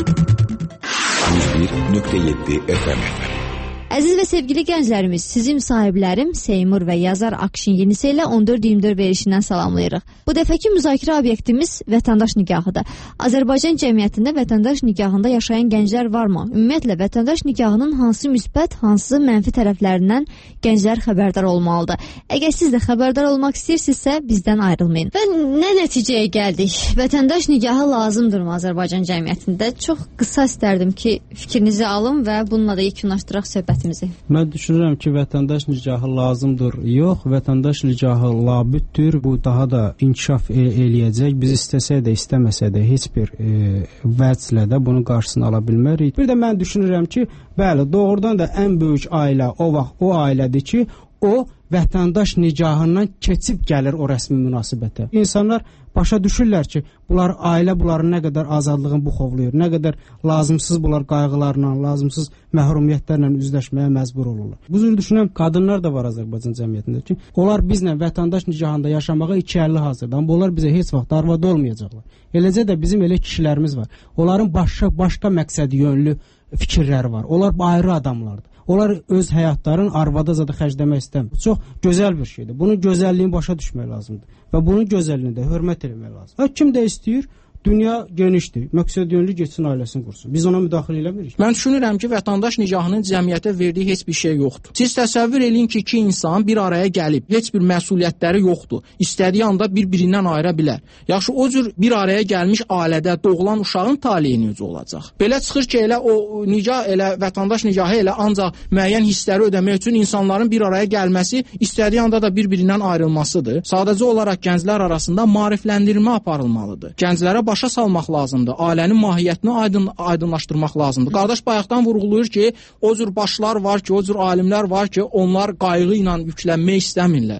yüz bir nöqtə yeddi F M. Əziz və sevgili gənclərimiz, sizin sahiblərim Seymur və yazar Akşin Yenisə ilə on dörd iyirmi dörd verişindən salamlayırıq. Bu dəfəki müzakirə obyektimiz vətəndaş nikahıdır. Azərbaycan cəmiyyətində vətəndaş nikahında yaşayan gənclər varmı? Ümumiyyətlə, vətəndaş nikahının hansı müsbət, hansı mənfi tərəflərindən gənclər xəbərdar olmalıdır? Əgər siz də xəbərdar olmaq istəyirsinizsə, bizdən ayrılmayın. Və nə nəticəyə gəldik? Vətəndaş nikahı lazımdırmı Azərbaycan cəmiyyətində? Çox qısa istərdim ki, fikrinizi alın və bununla da yekunlaşdıraq söhbət. Mən düşünürəm ki, vətəndaş nikahı lazımdır. Yox, vətəndaş nikahı labüddür. Bu daha da inkişaf el eləyəcək. Biz istəsə də, istəməsə də heç bir e, vəclə də bunun qarşısını ala bilmərik. Bir də mən düşünürəm ki, bəli, doğrudan da ən böyük ailə o vaxt o ailədir ki, o vətəndaş nikahından keçib gəlir o rəsmi münasibətə. İnsanlar başa düşürlər ki, bunlar ailə bunların nə qədər azadlığını buxovlayır, nə qədər lazımsız bunlar qayğılarla, lazımsız məhrumiyyətlərlə üzləşməyə məcbur olurlar. Bu cür düşünən qadınlar da var Azərbaycan cəmiyyətində ki, onlar bizlə vətəndaş nikahında yaşamağa iki əlli hazırdır. Amma onlar bizə heç vaxt arvad olmayacaqlar. Eləcə də bizim elə kişilərimiz var. Onların başqa başqa məqsədi yönlü fikirləri var. Onlar ayrı adamlardır. Onlar öz həyatlarını arvada zada xərcləmək istəmir. Çox gözəl bir şeydir. Bunun gözəlliyini başa düşmək lazımdır. Və bunun gözəlliyini də hörmət etmək lazımdır. Və kim də istəyir, dünya genişdir. Məqsəd yönlü getsin, ailəsini qursun. Biz ona müdaxilə eləmirik. Mən düşünürəm ki, vətəndaş nikahının cəmiyyətə verdiyi heç bir şey yoxdur. Siz təsəvvür eləyin ki, iki insan bir araya gəlib, heç bir məsuliyyətləri yoxdur. İstədiyi anda bir-birindən ayıra bilər. Yaxşı, o cür bir araya gəlmiş ailədə doğulan uşağın taleyi necə olacaq? Belə çıxır ki, elə o nikah, elə vətəndaş nikahı elə ancaq müəyyən hissləri ödəmək üçün insanların bir araya gəlməsi, istədiyi anda da bir-birindən ayrılmasıdır. Sadəcə olaraq gənclər arasında maarifləndirmə aparılmalıdır. Gənclərə başa salmaq lazımdır. Ailənin mahiyyətini aydın, aydınlaşdırmaq lazımdır. Qardaş bayaqdan vurğulayır ki, o cür başlar var ki, o cür alimlər var ki, onlar qayğı ilə yüklənmək istəmirlər.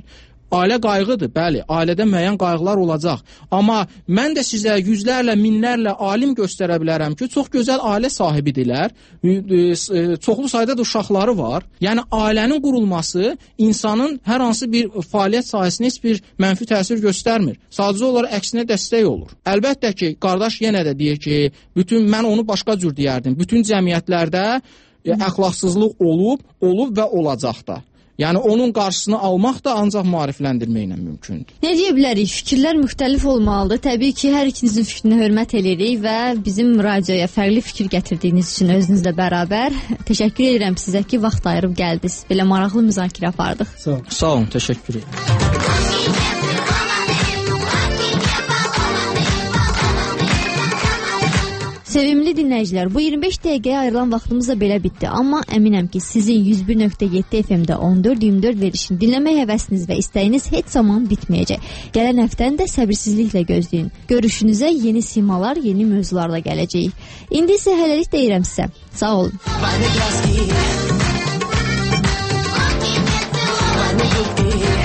Ailə qayğıdır, bəli, ailədə müəyyən qayğılar olacaq. Amma mən də sizə yüzlərlə, minlərlə alim göstərə bilərəm ki, çox gözəl ailə sahibidirlər, çoxlu sayda da uşaqları var. Yəni, ailənin qurulması insanın hər hansı bir fəaliyyət sahəsinə heç bir mənfi təsir göstərmir. Sadəcə olaraq əksinə dəstək olur. Əlbəttə ki, qardaş yenə də deyir ki, bütün mən onu başqa cür deyərdim. Bütün cəmiyyətlərdə əxlaqsızlıq olub, olub və olacaq da. Yəni, onun qarşısını almaq da ancaq maarifləndirməklə mümkündür. Nə deyə bilərik? Fikirlər müxtəlif olmalıdır. Təbii ki, hər ikinizin fikrinə hörmət edirik və bizim radioya fərqli fikir gətirdiyiniz üçün özünüzlə bərabər təşəkkür edirəm sizə ki, vaxt ayırıb gəldiniz. Belə maraqlı müzakirə apardıq. Sağ olun, Sağ olun təşəkkür edirəm. Sevimli dinləyicilər, bu iyirmi beş dəqiqəyə ayrılan vaxtımız da belə bitdi. Amma əminəm ki, sizin yüz bir nöqtə yeddi F M-də on dörd iyirmi dörd verilişini dinləmək həvəsiniz və istəyiniz heç zaman bitməyəcək. Gələn həftəni də səbirsizliklə gözləyin. Görüşünüzə yeni simalar, yeni mövzularla gələcəyik. İndi isə hələlik deyirəm sizə. Sağ olun.